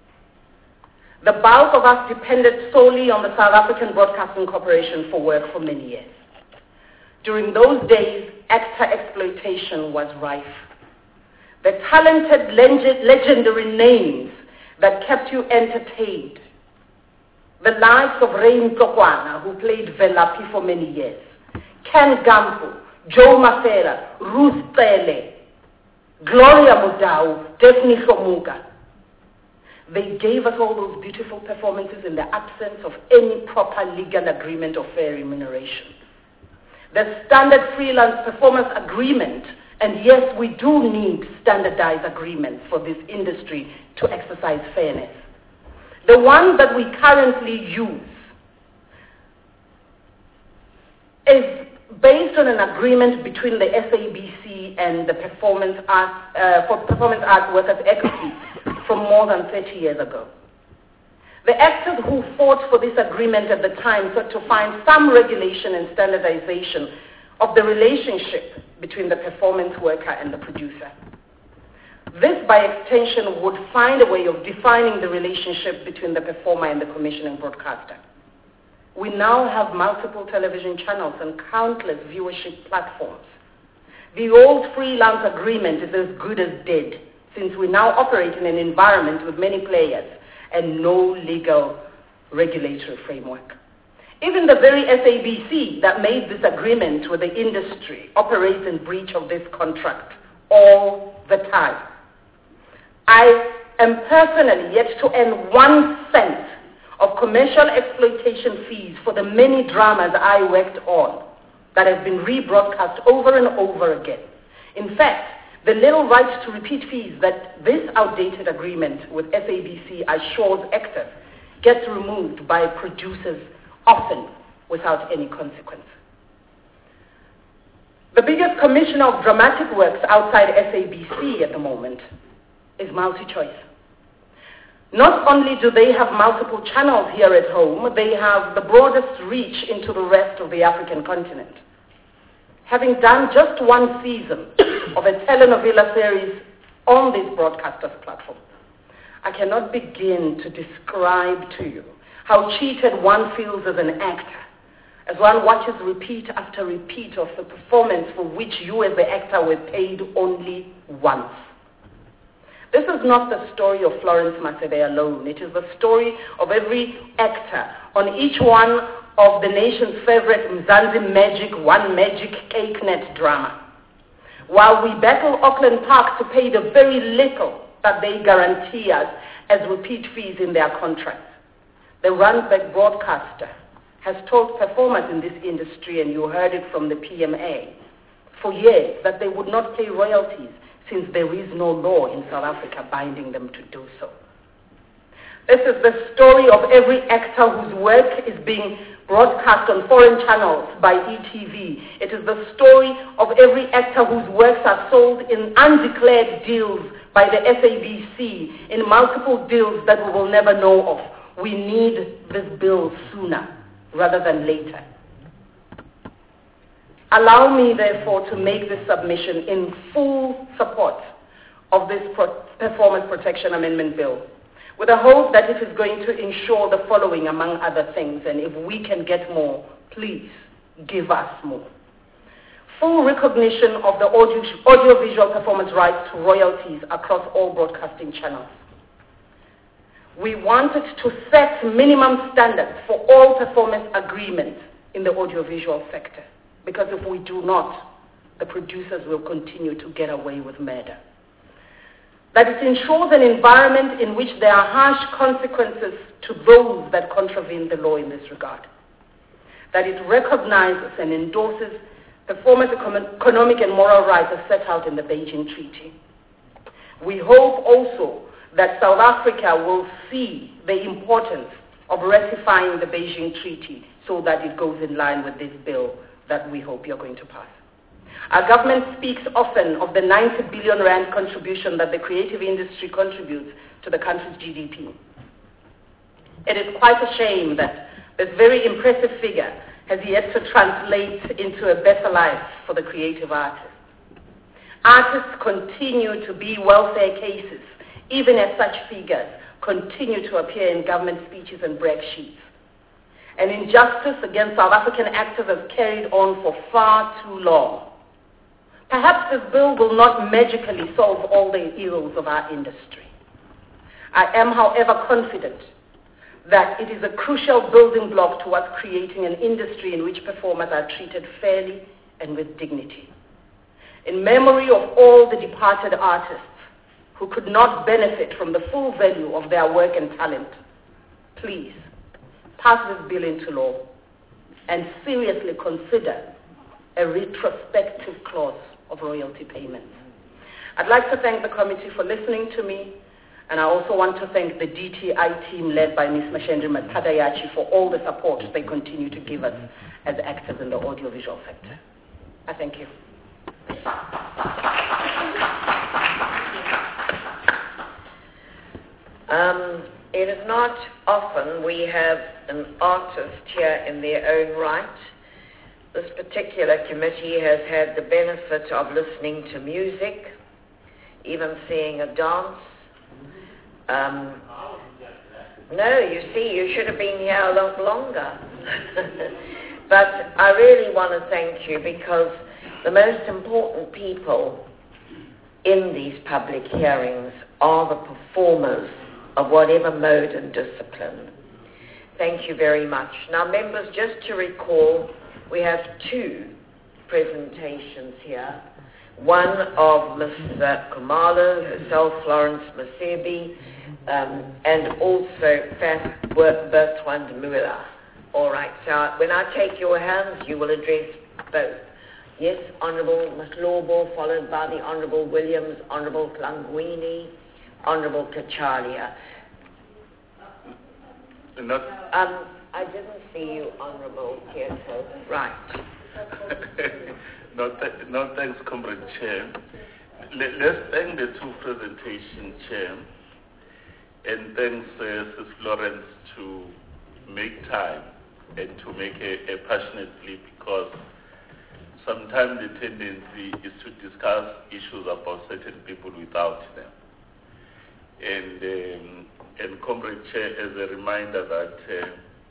The bulk of us depended solely on the South African Broadcasting Corporation for work for many years. During those days, actor exploitation was rife. The talented, leg- legendary names that kept you entertained, the likes of Rain Tlokwana, who played Velapi for many years, Ken Gampu, Joe Mafela, Ruth Pele, Gloria Mudau, Daphne Somuka. They gave us all those beautiful performances in the absence of any proper legal agreement or fair remuneration. The standard freelance performance agreement, and yes, we do need standardized agreements for this industry to exercise fairness. The one that we currently use is based on an agreement between the S A B C and the Performance Arts, uh, for Performance Arts Workers Equity from more than thirty years ago. The actors who fought for this agreement at the time sought to find some regulation and standardization of the relationship between the performance worker and the producer. This, by extension, would find a way of defining the relationship between the performer and the commissioning broadcaster. We now have multiple television channels and countless viewership platforms. The old freelance agreement is as good as dead, since we now operate in an environment with many players and no legal regulatory framework. Even the very S A B C that made this agreement with the industry operates in breach of this contract all the time. I am personally yet to earn one cent of commercial exploitation fees for the many dramas I worked on that have been rebroadcast over and over again. In fact, the little right to repeat fees that this outdated agreement with S A B C assures actors gets removed by producers, often without any consequence. The biggest commissioner of dramatic works outside S A B C at the moment is MultiChoice. Not only do they have multiple channels here at home, they have the broadest reach into the rest of the African continent. Having done just one season of a telenovela series on this broadcaster's platform, I cannot begin to describe to you how cheated one feels as an actor, as one watches repeat after repeat of the performance for which you as the actor were paid only once. This is not the story of Florence Masebe alone. It is the story of every actor on each one of the nation's favorite Mzansi Magic One Magic Cake Net drama. While we battle Auckland Park to pay the very little that they guarantee us as repeat fees in their contracts, the Randburg broadcaster has told performers in this industry, and you heard it from the P M A, for years that they would not pay royalties since there is no law in South Africa binding them to do so. This is the story of every actor whose work is being broadcast on foreign channels by E T V. It is the story of every actor whose works are sold in undeclared deals by the S A B C, in multiple deals that we will never know of. We need this bill sooner rather than later. Allow me, therefore, to make this submission in full support of this Pro- Performance Protection Amendment Bill, with the hope that it is going to ensure the following, among other things, and if we can get more, please give us more. Full recognition of the audio, audiovisual performance rights to royalties across all broadcasting channels. We wanted to set minimum standards for all performance agreements in the audiovisual sector, because if we do not, the producers will continue to get away with murder. That it ensures an environment in which there are harsh consequences to those that contravene the law in this regard. That it recognizes and endorses performance economic and moral rights as set out in the Beijing Treaty. We hope also that South Africa will see the importance of ratifying the Beijing Treaty so that it goes in line with this bill that we hope you're going to pass. Our government speaks often of the ninety billion rand contribution that the creative industry contributes to the country's G D P. It is quite a shame that this very impressive figure has yet to translate into a better life for the creative artists. Artists continue to be welfare cases, even as such figures continue to appear in government speeches and brag sheets. And injustice against South African actors has carried on for far too long. Perhaps this bill will not magically solve all the ills of our industry. I am, however, confident that it is a crucial building block towards creating an industry in which performers are treated fairly and with dignity. In memory of all the departed artists who could not benefit from the full value of their work and talent, please pass this bill into law and seriously consider a retrospective clause of royalty payments. I'd like to thank the committee for listening to me, and I also want to thank the D T I team led by Miz Mashendri Matadayachi for all the support they continue to give us as actors in the audiovisual sector. I thank you. Um, it is not often we have an artist here in their own right. This particular committee has had the benefit of listening to music, even seeing a dance. Um, no, you see, you should have been here a lot longer. But I really want to thank you, because the most important people in these public hearings are the performers of whatever mode and discipline. Thank you very much. Now, members, just to recall, we have two presentations here. One of Miz Khumalo, herself, Florence Masebe, um, and also Fat Bertrand Muller. All right, so when I take your hands, you will address both. Yes, Honourable Maslobo, followed by the Honourable Williams, Honourable Klangwini, Honourable Kachalia. Not um, I didn't see you, Honourable Kieto. Right. no, th- no, thanks, Comrade Chair. Let, let's thank the two presentation Chair, and thanks uh, Sis Florence to make time and to make a, a passionate plea, because sometimes the tendency is to discuss issues about certain people without them. And, um, and Comrade Chair, as a reminder that uh,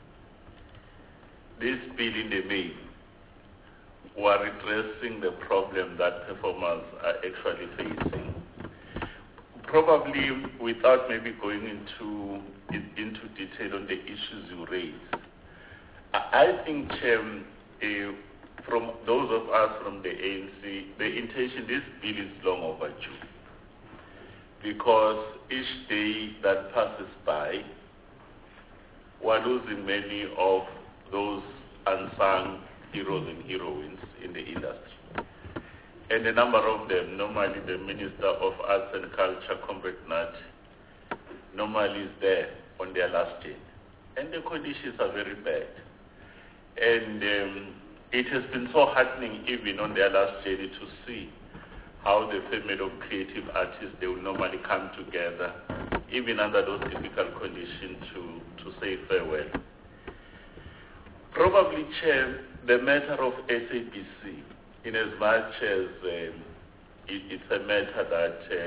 this bill in the main were addressing the problem that performers are actually facing. Probably without maybe going into into detail on the issues you raised, I think, Chair, uh, from those of us from the A N C, the intention, this bill is long overdue, because each day that passes by, we're losing many of those unsung heroes and heroines in the industry. And a number of them, normally the Minister of Arts and Culture, Comrade Nat, normally is there on their last day. And the conditions are very bad. And um, it has been so heartening even on their last journey to see how the family of creative artists, they will normally come together, even under those difficult conditions, to, to say farewell. Probably, Chair, the matter of S A B C, in as much as um, it, it's a matter that uh,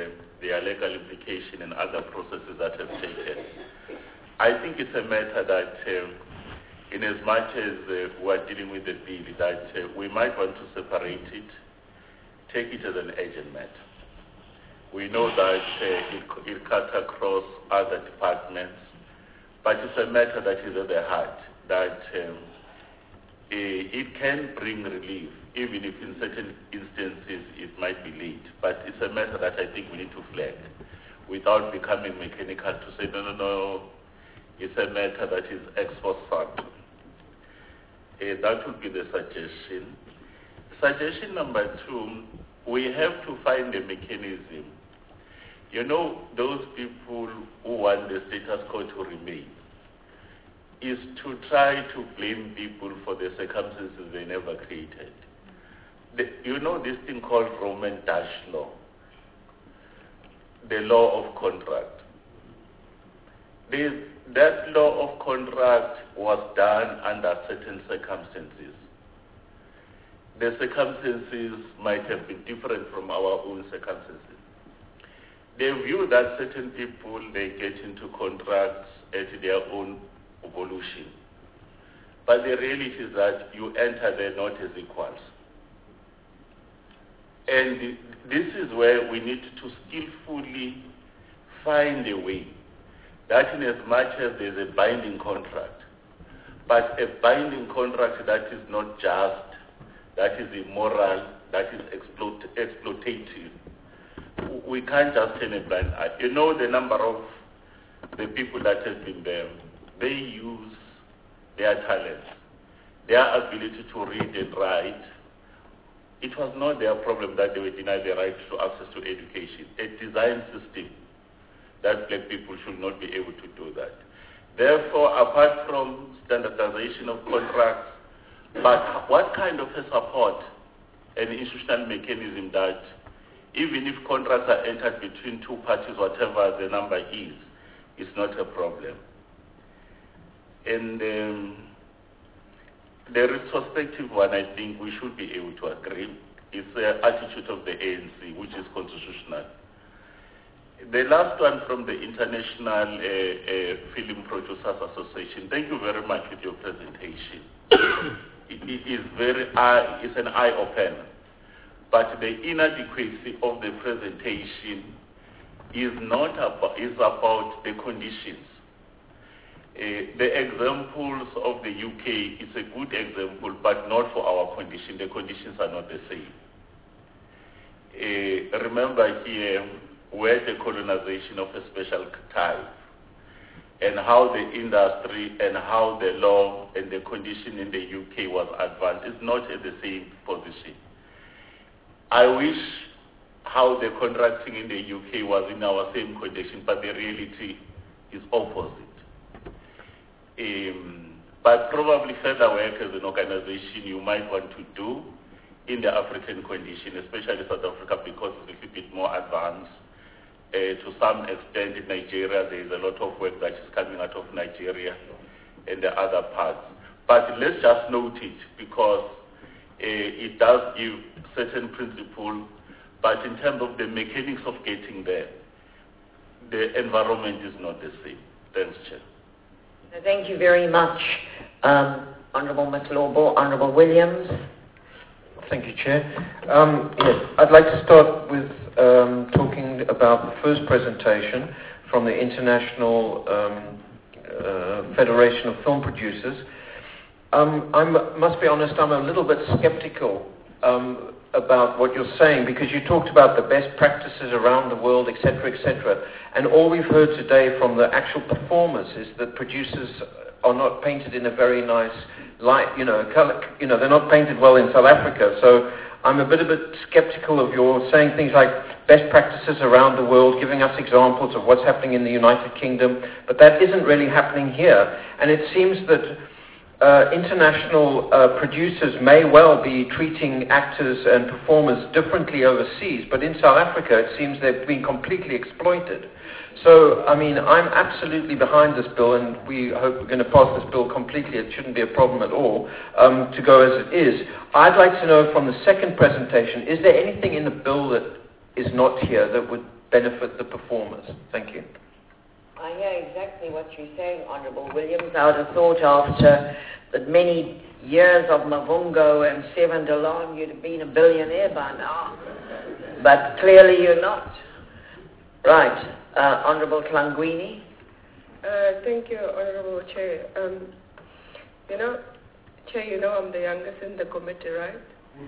their legal implication and other processes that have taken. I think it's a matter that, um, in as much as uh, we're dealing with the bill, that uh, we might want to separate it, take it as an urgent matter. We know that uh, it, it cuts across other departments, but it's a matter that is at the heart, that um, it can bring relief, even if in certain instances it might be late. But it's a matter that I think we need to flag without becoming mechanical to say, no, no, no, it's a matter that is ex post facto. Uh, that would be the suggestion. Suggestion number two, we have to find a mechanism. You know, those people who want the status quo to remain, is to try to blame people for the circumstances they never created. The, you know this thing called Roman Dutch law, the law of contract. This, that law of contract was done under certain circumstances. The circumstances might have been different from our own circumstances. They view that certain people, they get into contracts at their own evolution. But the reality is that you enter there not as equals. And this is where we need to skillfully find a way that in as much as there's a binding contract, but a binding contract that is not just, that is immoral, that is exploit, exploitative. We can't just turn a blind eye. You know the number of the people that have been there. They use their talents, their ability to read and write. It was not their problem that they were denied the right to access to education. A design system that black people should not be able to do that. Therefore, apart from standardization of contracts, but what kind of a support an institutional mechanism that even if contracts are entered between two parties, whatever the number is, is not a problem. And um, the retrospective one, I think we should be able to agree. It's the attitude of the A N C, which is constitutional. The last one from the International uh, uh, Film Producers Association. Thank you very much for your presentation. it, it is very, uh, it's an eye opener. But the inadequacy of the presentation is not about, is about the conditions. Uh, the examples of the U K is a good example, but not for our condition. The conditions are not the same. Uh, remember here, where the colonization of a special type, and how the industry and how the law and the condition in the U K was advanced is not at the same position. I wish how the contracting in the U K was in our same condition, but the reality is opposite. Um, but probably further work as an organization you might want to do in the African condition, especially South Africa, because it's a little bit more advanced. Uh, to some extent in Nigeria, there is a lot of work that is coming out of Nigeria and the other parts. But let's just note it, because uh, it does give certain principles, but in terms of the mechanics of getting there, the environment is not the same. Thanks, Chair. Thank you very much, um, Honourable McLaughball. Honourable Williams. Thank you, Chair. Um, yes, I'd like to start with um, talking about the first presentation from the International um, uh, Federation of Film Producers. Um, I must be honest, I'm a little bit skeptical um, about what you're saying, because you talked about the best practices around the world, et cetera, et cetera. And all we've heard today from the actual performers is that producers are not painted in a very nice light, you know, color, you know, they're not painted well in South Africa. So I'm a bit, a bit skeptical of your saying things like best practices around the world, giving us examples of what's happening in the United Kingdom, but that isn't really happening here. And it seems that Uh, international uh, producers may well be treating actors and performers differently overseas, but in South Africa it seems they've been completely exploited. So, I mean, I'm absolutely behind this bill, and we hope we're going to pass this bill completely. It shouldn't be a problem at all um, to go as it is. I'd like to know from the second presentation, is there anything in the bill that is not here that would benefit the performers? Thank you. I hear exactly what you're saying, Honourable Williams. I would have thought after the many years of Mavungo and Seven Delon, you'd have been a billionaire by now. But clearly you're not. Right. Uh, Honourable Tlangwini. Uh, thank you, Honourable Chair. Um, you know, Chair, you know I'm the youngest in the committee, right?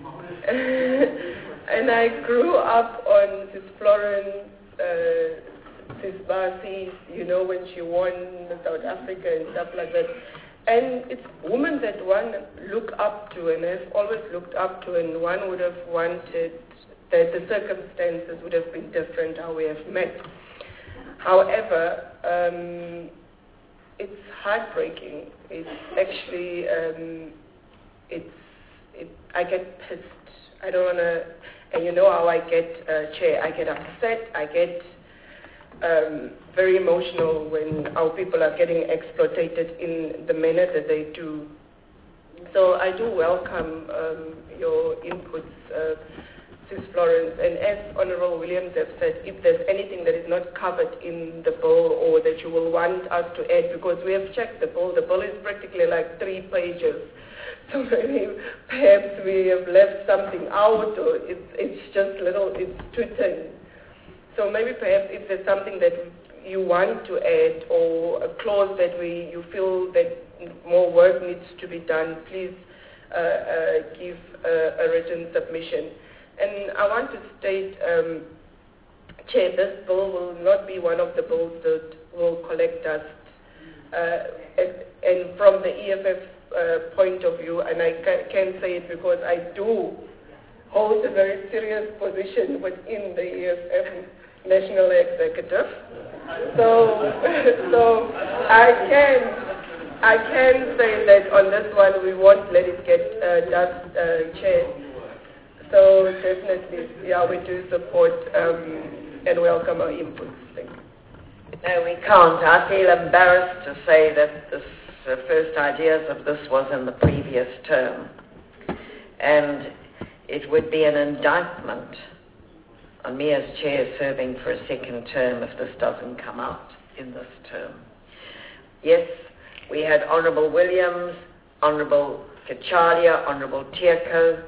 And I grew up on Sis Florence, uh, Sis Basi, you know, when she won South Africa and stuff like that. And it's women that one look up to and have always looked up to, and one would have wanted that the circumstances would have been different, how we have met. However, um, it's heartbreaking. It's actually, um, it's, it, I get pissed. I don't want to, and you know how I get, uh, Chair, I get upset, I get um, very emotional when our people are getting exploited in the manner that they do. So I do welcome um, your inputs, uh, Sis Florence, and as Honourable Williams have said, if there's anything that is not covered in the bill or that you will want us to add, because we have checked the bill, the bill is practically like three pages. So maybe perhaps we have left something out, or it's, it's just little, it's too thin. So maybe perhaps if there's something that you want to add, or a clause that we you feel that more work needs to be done, please uh, uh, give uh, a written submission. And I want to state, um, Chair, this bill will not be one of the bills that will collect dust. Uh, and, and from the E F F uh, point of view, and I ca- can say it because I do hold a very serious position within the E F F National Executive. So, so I can, I can say that on this one we won't let it get uh, dust, uh, Chair. So definitely, yeah, we do support um, and welcome our inputs. Thank you. No, we can't. I feel embarrassed to say that this, the first ideas of this was in the previous term. And it would be an indictment on me as chair serving for a second term if this doesn't come out in this term. Yes, we had Honourable Williams, Honourable Kachalia, Honourable Tierko.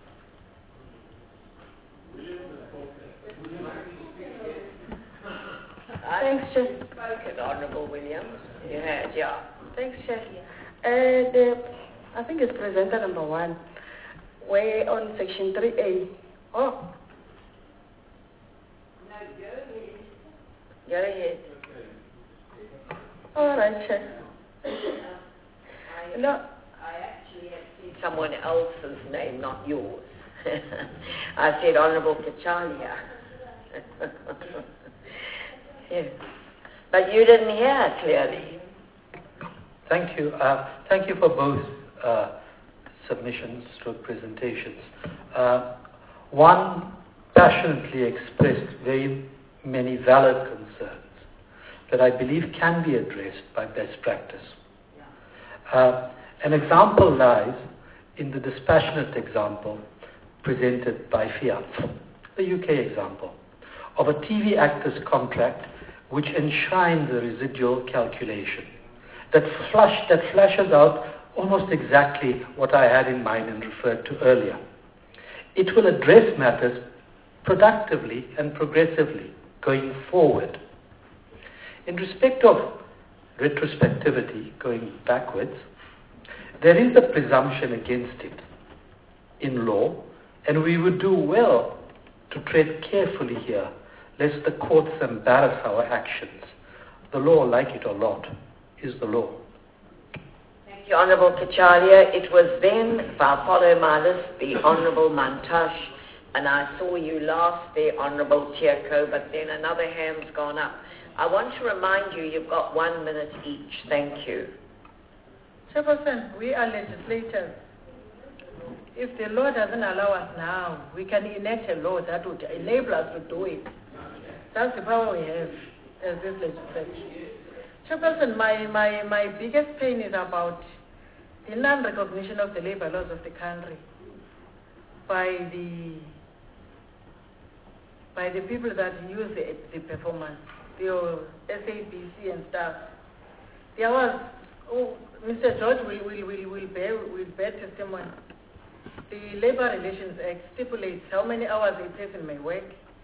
Thanks, Chair. Spoken, Honourable Williams. You had, yeah. Thanks, Chair. Uh, the, I think it's presenter number one. We're on section three A. Oh. No, go ahead. Go ahead. All right, Chair. I, no. I actually have said someone else's name, not yours. I said Honourable Kachalia. Yes. But you didn't hear clearly. Thank you. Uh, thank you for both uh, submissions to presentations. Uh, one passionately expressed very many valid concerns that I believe can be addressed by best practice. Uh, an example lies in the dispassionate example presented by Fiat, the U K example, of a T V actor's contract which enshrines a residual calculation that, flush, that flashes out almost exactly what I had in mind and referred to earlier. It will address matters productively and progressively going forward. In respect of retrospectivity, going backwards, there is a presumption against it in law, and we would do well to tread carefully here, lest the courts embarrass our actions. The law, like it or not, is the law. Thank you, Honourable Kachalia. It was then, if I follow my list, the Honourable Mantash, and I saw you last there, Honourable Tierko, but then another hand's gone up. I want to remind you, you've got one minute each. Thank you. Chairperson, we are legislators. If the law doesn't allow us now, we can enact a law that would enable us to do it. That's the power we have as this legislature. Chairperson, my, my, my biggest pain is about the non-recognition of the labor laws of the country by the by the people that use the, the performance, the S A B C and stuff. There was, oh, Mister George will, will, will, will, bear, will bear testimony. The Labor Relations Act stipulates how many hours a person may work,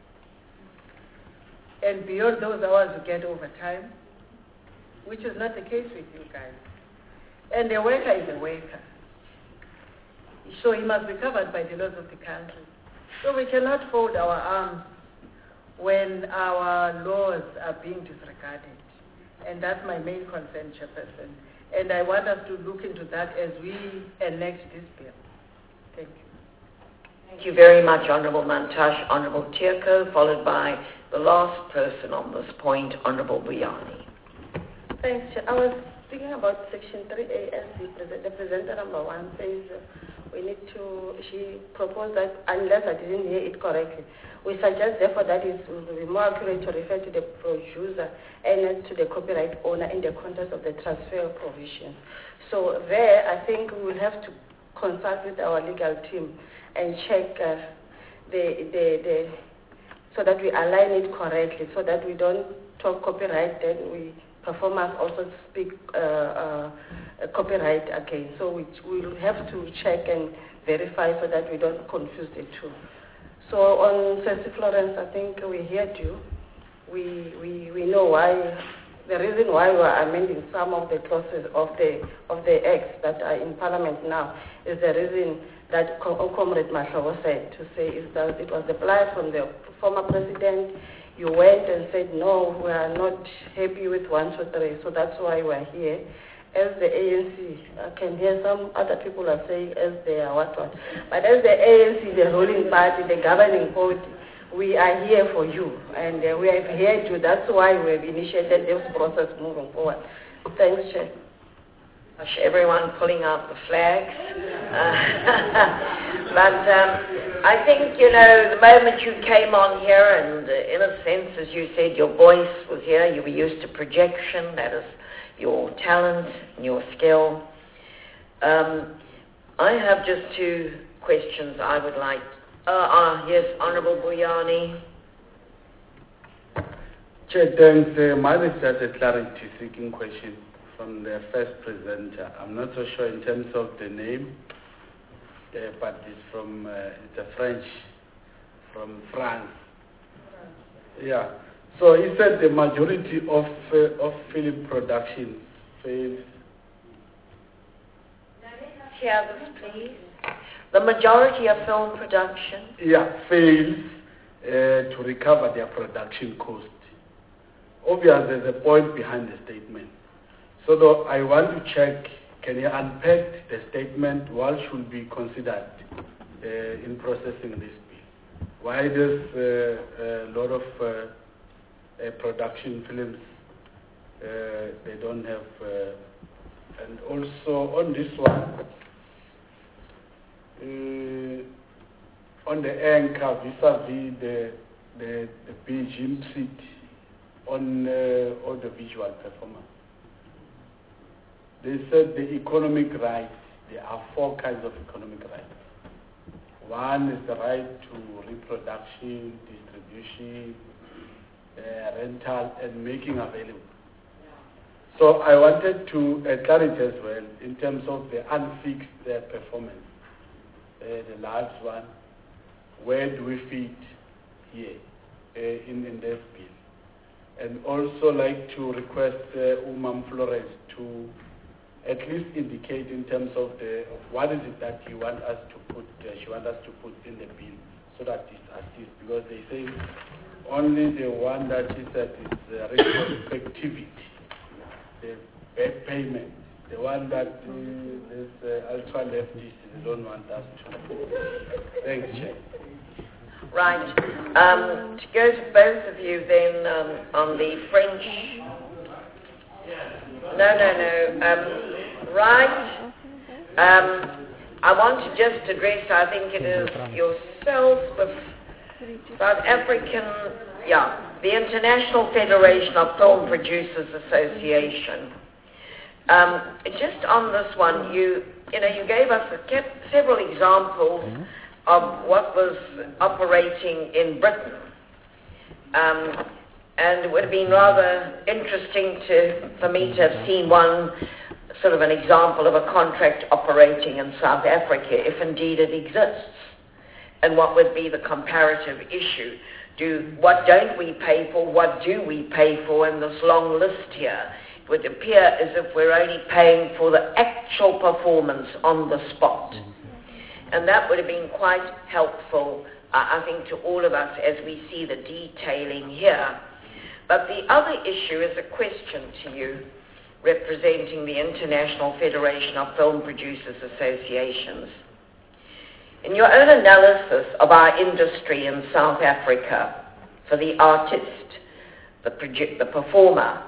and beyond those hours you get overtime, which is not the case with you guys. And a worker is a worker. So he must be covered by the laws of the country. So we cannot fold our arms when our laws are being disregarded. And that's my main concern, Chairperson. And I want us to look into that as we enact this bill. Thank you. Thank you very much, Honourable Mantashe. Honourable Tierko, followed by the last person on this point, Honourable Buyani. Thanks, Chair. I was thinking about Section three A as the, the presenter number one says uh, we need to, she proposed that, unless I didn't hear it correctly, we suggest therefore that it will be more accurate to refer to the producer and not to the copyright owner in the context of the transfer provision. So there, I think we will have to consult with our legal team and check uh, the, the, the, so that we align it correctly, so that we don't talk copyright, then we performers also speak uh, uh, copyright again. So we will have to check and verify so that we don't confuse the two. So on Ceci Florence, I think we heard you. We, we, we know why, the reason why we are amending some of the clauses of the, of the acts that are in Parliament now is the reason that Comrade Mahlobo said, to say is that it was applied from the former president. You went and said, no, we are not happy with one, two, three, so that's why we're here. As the A N C, I can hear some other people are saying as they are what what. But as the A N C, the ruling party, the governing body, we are here for you. And uh, we have heard you. That's why we have initiated this process moving forward. Thanks, Chair. Everyone pulling out the flags. Uh, but um, I think, you know, the moment you came on here, and uh, in a sense, as you said, your voice was here, you were used to projection, that is your talent and your skill. Um, I have just two questions I would like. Uh, uh, yes, Honourable Buyani. Chair, thanks. Uh, mine is just a clarity-seeking question from the first presenter. I'm not so sure in terms of the name, uh, but it's from, uh, it's a French, from France. Yeah. So he said the majority of, uh, of film production fails. Hear this, please. The majority of film production? Yeah, fails uh, to recover their production cost. Obviously, there's a point behind the statement. So though I want to check, can you unpack the statement? What should be considered uh, in processing this bill? Why does uh, a lot of uh, uh, production films, uh, they don't have, uh, and also on this one, uh, on the anchor vis-a-vis the, the, the Beijing seat on uh, audiovisual performance. They said the economic rights, there are four kinds of economic rights. One is the right to reproduction, distribution, uh, rental, and making available. So I wanted to uh, clarity as well in terms of the unfixed uh, performance, uh, the last one. Where do we fit here uh, in, in this bill? And also like to request uh, Umam Florence to at least indicate in terms of the of what is it that you want us to put, uh, she wants us to put in the bill so that it assists, because they say only the one that is that is uh, retrospectivity, the back payment, the one that uh, this uh, ultra leftists don't want us to. Thanks, Chair. Right. Um, to go to both of you then um, on the French. No, no, no. Um, right. Um, I want to just address, I think it is yourself with South African, yeah, the International Federation of Film Producers Association. Um, just on this one, you, you know, you gave us a, several examples of what was operating in Britain. Um, and it would have been rather interesting to, for me to have seen one sort of an example of a contract operating in South Africa, if indeed it exists. And what would be the comparative issue? Do, what don't we pay for? What do we pay for in this long list here? It would appear as if we're only paying for the actual performance on the spot. And that would have been quite helpful, uh, I think, to all of us as we see the detailing here. But the other issue is a question to you, representing the International Federation of Film Producers Associations. In your own analysis of our industry in South Africa, for the artist, the, produ- the performer,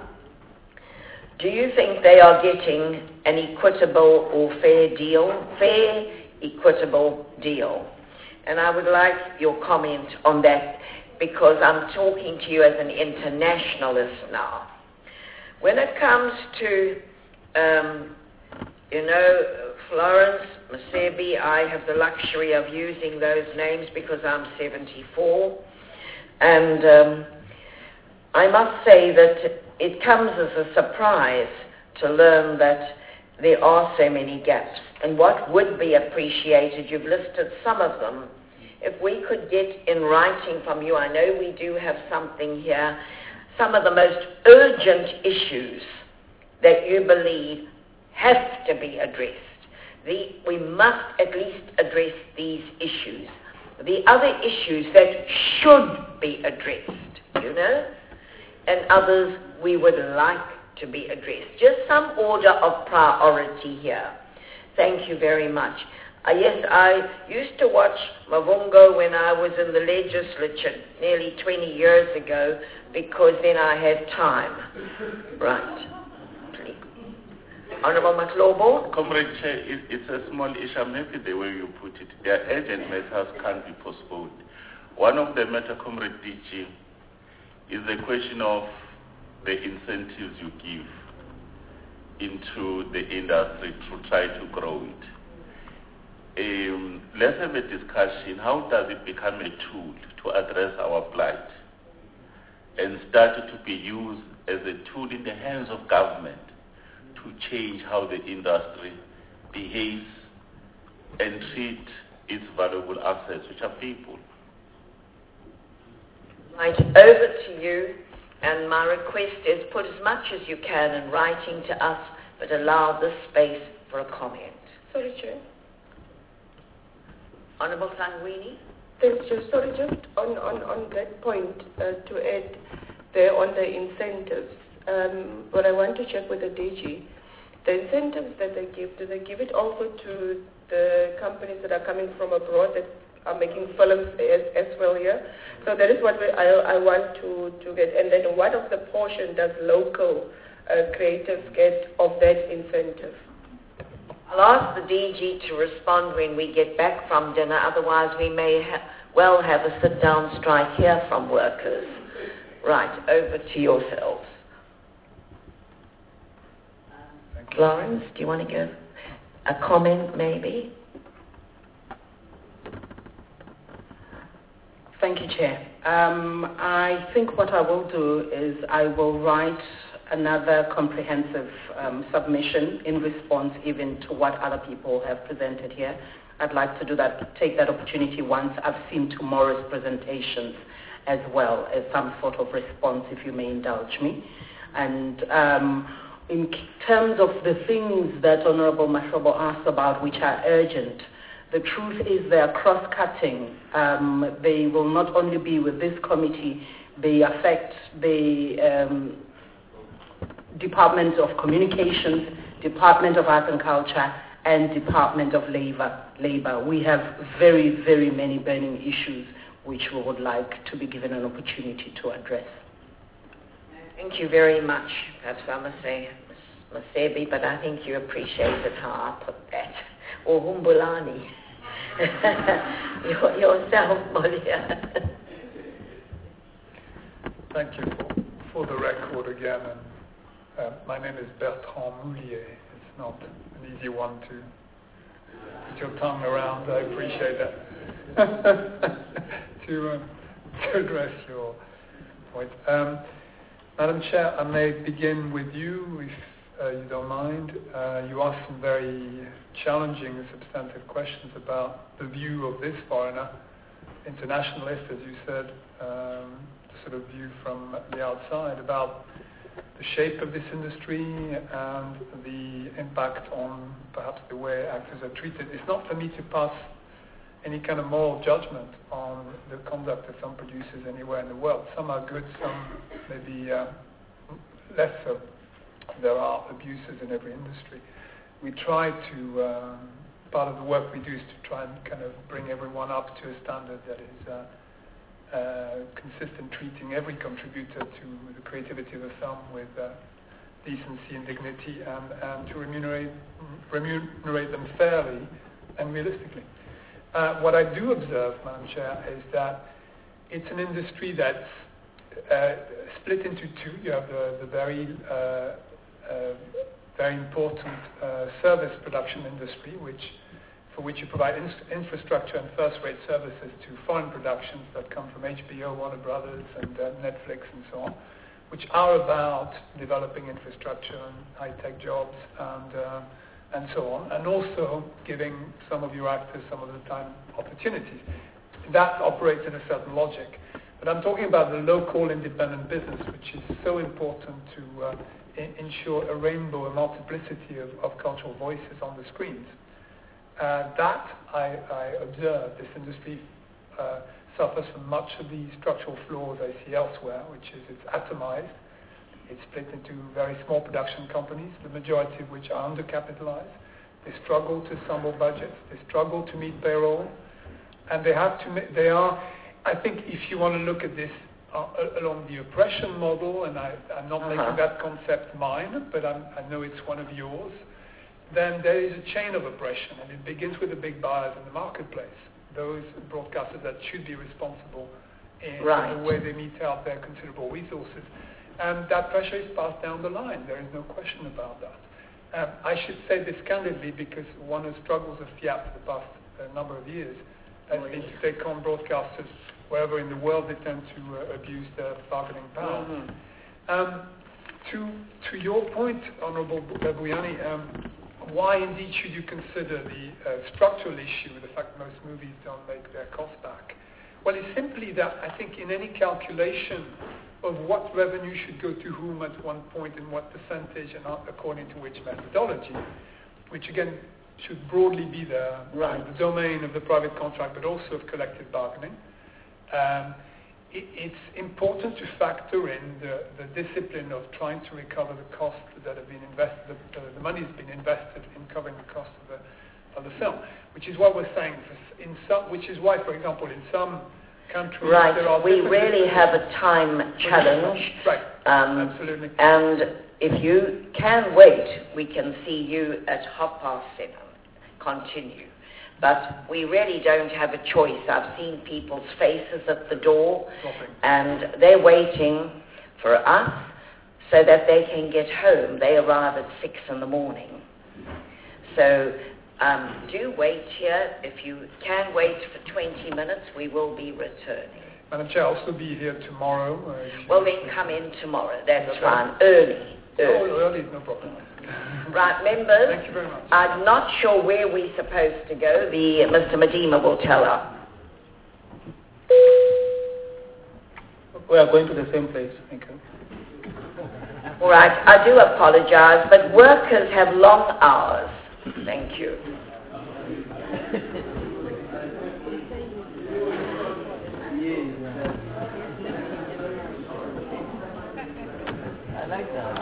do you think they are getting an equitable or fair deal? Fair, equitable deal. And I would like your comment on that, because I'm talking to you as an internationalist now. When it comes to, um, you know, Florence, Masebi, I have the luxury of using those names because I'm seventy-four. And um, I must say that it comes as a surprise to learn that there are so many gaps. And what would be appreciated, you've listed some of them. If we could get in writing from you, I know we do have something here, some of the most urgent issues that you believe have to be addressed. The, we must at least address these issues. The other issues that should be addressed, you know, and others we would like to be addressed. Just some order of priority here. Thank you very much. Uh, yes, I used to watch Mavungo when I was in the legislature nearly twenty years ago, because then I had time. Right. Please. Honorable Matlobo. Comrade Chair, it, it's a small issue, maybe the way you put it. Their urgent matters can't be postponed. One of the matter, Comrade D G, is the question of the incentives you give into the industry to try to grow it. Um, let's have a discussion. How does it become a tool to address our plight and start to be used as a tool in the hands of government to change how the industry behaves and treat its valuable assets, which are people? Right, over to you. And my request is put as much as you can in writing to us, but allow this space for a comment. Sorry, Chair. Honourable Sangwini. Thanks, Chair. Sorry, just on, on, on that point uh, to add there on the incentives. Um, but I want to check with the D G. The incentives that they give, do they give it also to the companies that are coming from abroad that are making films as, as well here? So that is what we, I, I want to, to get. And then what of the portion does local uh, creatives get of that incentive? I'll ask the D G to respond when we get back from dinner, otherwise we may ha- well have a sit-down strike here from workers. Right, over to yourselves. Florence, do you want to give a comment maybe? Thank you, Chair. Um, I think what I will do is I will write another comprehensive um, submission in response even to what other people have presented here. I'd like to do that, take that opportunity once I've seen tomorrow's presentations as well as some sort of response, if you may indulge me. And um, in terms of the things that Honorable Mashobo asked about, which are urgent, the truth is they are cross-cutting. Um, they will not only be with this committee, they affect the um, Department of Communications, Department of Arts and Culture, and Department of Labor. Labor. We have very, very many burning issues which we would like to be given an opportunity to address. Thank you very much. Perhaps I must say Masebi, but I think you appreciated how I put that. Or Humbulani. Your, yourself, Molia. Thank you for, for the record again. And, uh, my name is Bertrand Moulier. It's not an easy one to put your tongue around. I appreciate that. to, um, to address your point. Um, Madam Chair, I may begin with you, if uh, you don't mind. Uh, you asked some very challenging and substantive questions about the view of this foreigner, internationalist, as you said, um, the sort of view from the outside about the shape of this industry and the impact on perhaps the way actors are treated. It's not for me to pass any kind of moral judgment on the conduct of some producers anywhere in the world. Some are good, some maybe uh, less so. There are abuses in every industry. We try to, um, part of the work we do is to try and kind of bring everyone up to a standard that is uh, Uh, consistent, treating every contributor to the creativity of the film with uh, decency and dignity, and, and to remunerate remunerate them fairly and realistically. Uh, what I do observe, Madam Chair, is that it's an industry that's uh, split into two. You have the, the very uh, uh, very important uh, service production industry, which for which you provide in- infrastructure and first-rate services to foreign productions that come from H B O, Warner Brothers, and uh, Netflix, and so on, which are about developing infrastructure and high-tech jobs and uh, and so on, and also giving some of your actors some of the time opportunities. That operates in a certain logic. But I'm talking about the local independent business, which is so important to uh, I- ensure a rainbow, a multiplicity of, of cultural voices on the screens. Uh, that I, I observe, this industry uh, suffers from much of the structural flaws I see elsewhere, which is it's atomized, it's split into very small production companies, the majority of which are undercapitalized. They struggle to assemble budgets, they struggle to meet payroll, and they have to. Ma- they are. I think if you want to look at this uh, along the oppression model, and I, I'm not uh-huh. making that concept mine, but I'm, I know it's one of yours. Then there is a chain of oppression, and it begins with the big buyers in the marketplace, those broadcasters that should be responsible in, right. in the way they mete out their considerable resources. And that pressure is passed down the line. There is no question about that. Um, I should say this candidly because one of the struggles of Fiat the past uh, number of years has been to take on broadcasters wherever in the world they tend to uh, abuse their bargaining power. Mm-hmm. Um, to, to your point, Honourable Buyani, um, why indeed should you consider the uh, structural issue, the fact that most movies don't make their cost back? Well, it's simply that I think in any calculation of what revenue should go to whom at one point and what percentage and according to which methodology, which again should broadly be the, right. uh, the domain of the private contract but also of collective bargaining, um, it, it's important to factor in the, the discipline of trying to recover the costs that have been invested, the, the money has been invested in covering the cost of the, of the film, which is what we're saying, in some, which is why, for example, in some countries right. there are we really have a time challenge. Right, um, absolutely. And if you can wait, we can see you at half past seven. Continue. But we really don't have a choice. I've seen people's faces at the door, Stopping. and they're waiting for us so that they can get home. They arrive at six in the morning. So um, do wait here. If you can wait for twenty minutes, we will be returning. Madam Chair, I'll also be here tomorrow. Uh, well, then come in tomorrow. That's fine. Early. Early. Oh, early is no problem. Right, members, Thank you very much. I'm not sure where we're supposed to go. The Mister Medema will tell us. We are going to the same place. Thank you. All right, I do apologize, but workers have long hours. Thank you. I like that.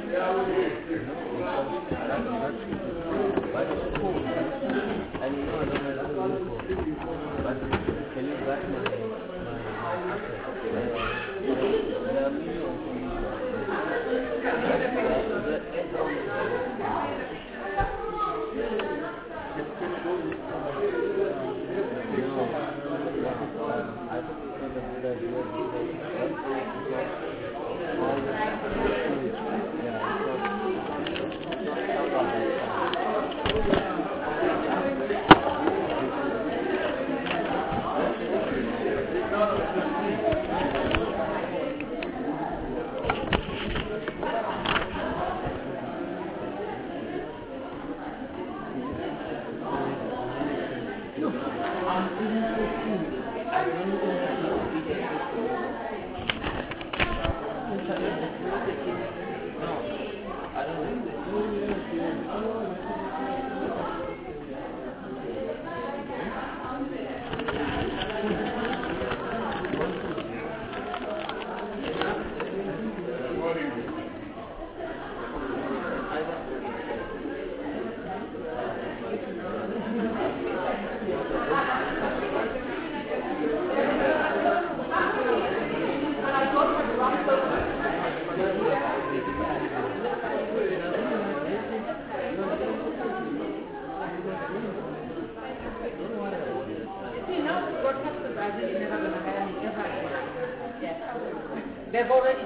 They've already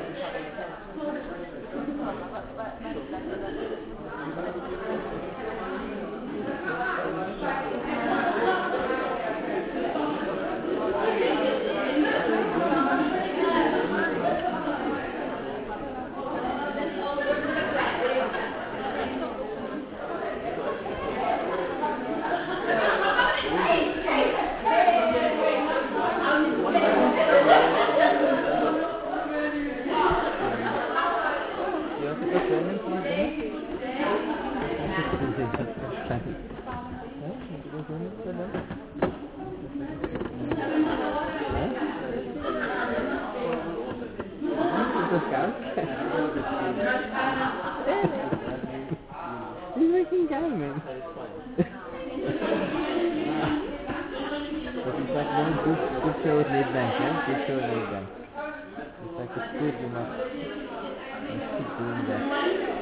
He's making game, man. But it's like one good, good show with Nedbank, yeah? Good show with Nedbank. It's like it's good, you must, you must keep doing that.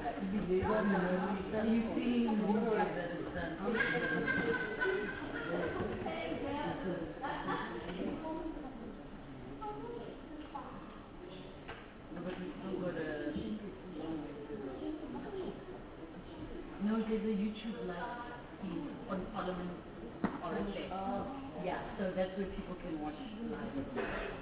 No, there's a YouTube live feed on Parliament Orange Day. Oh. Yeah, so that's where people can watch live.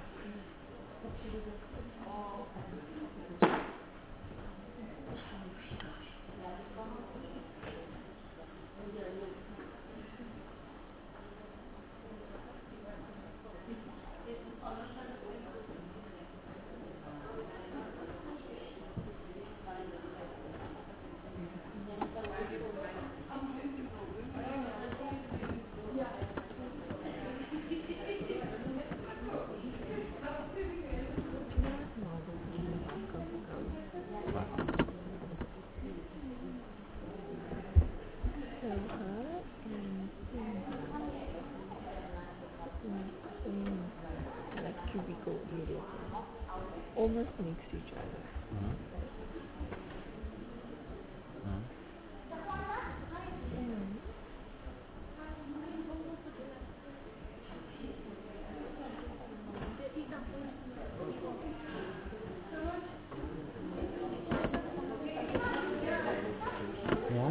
Almost next to each other. Mm-hmm. Mm-hmm. Yeah?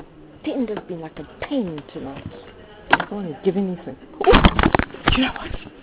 Tinder's been like a pain tonight. I can't give anything. Oh, do you know what?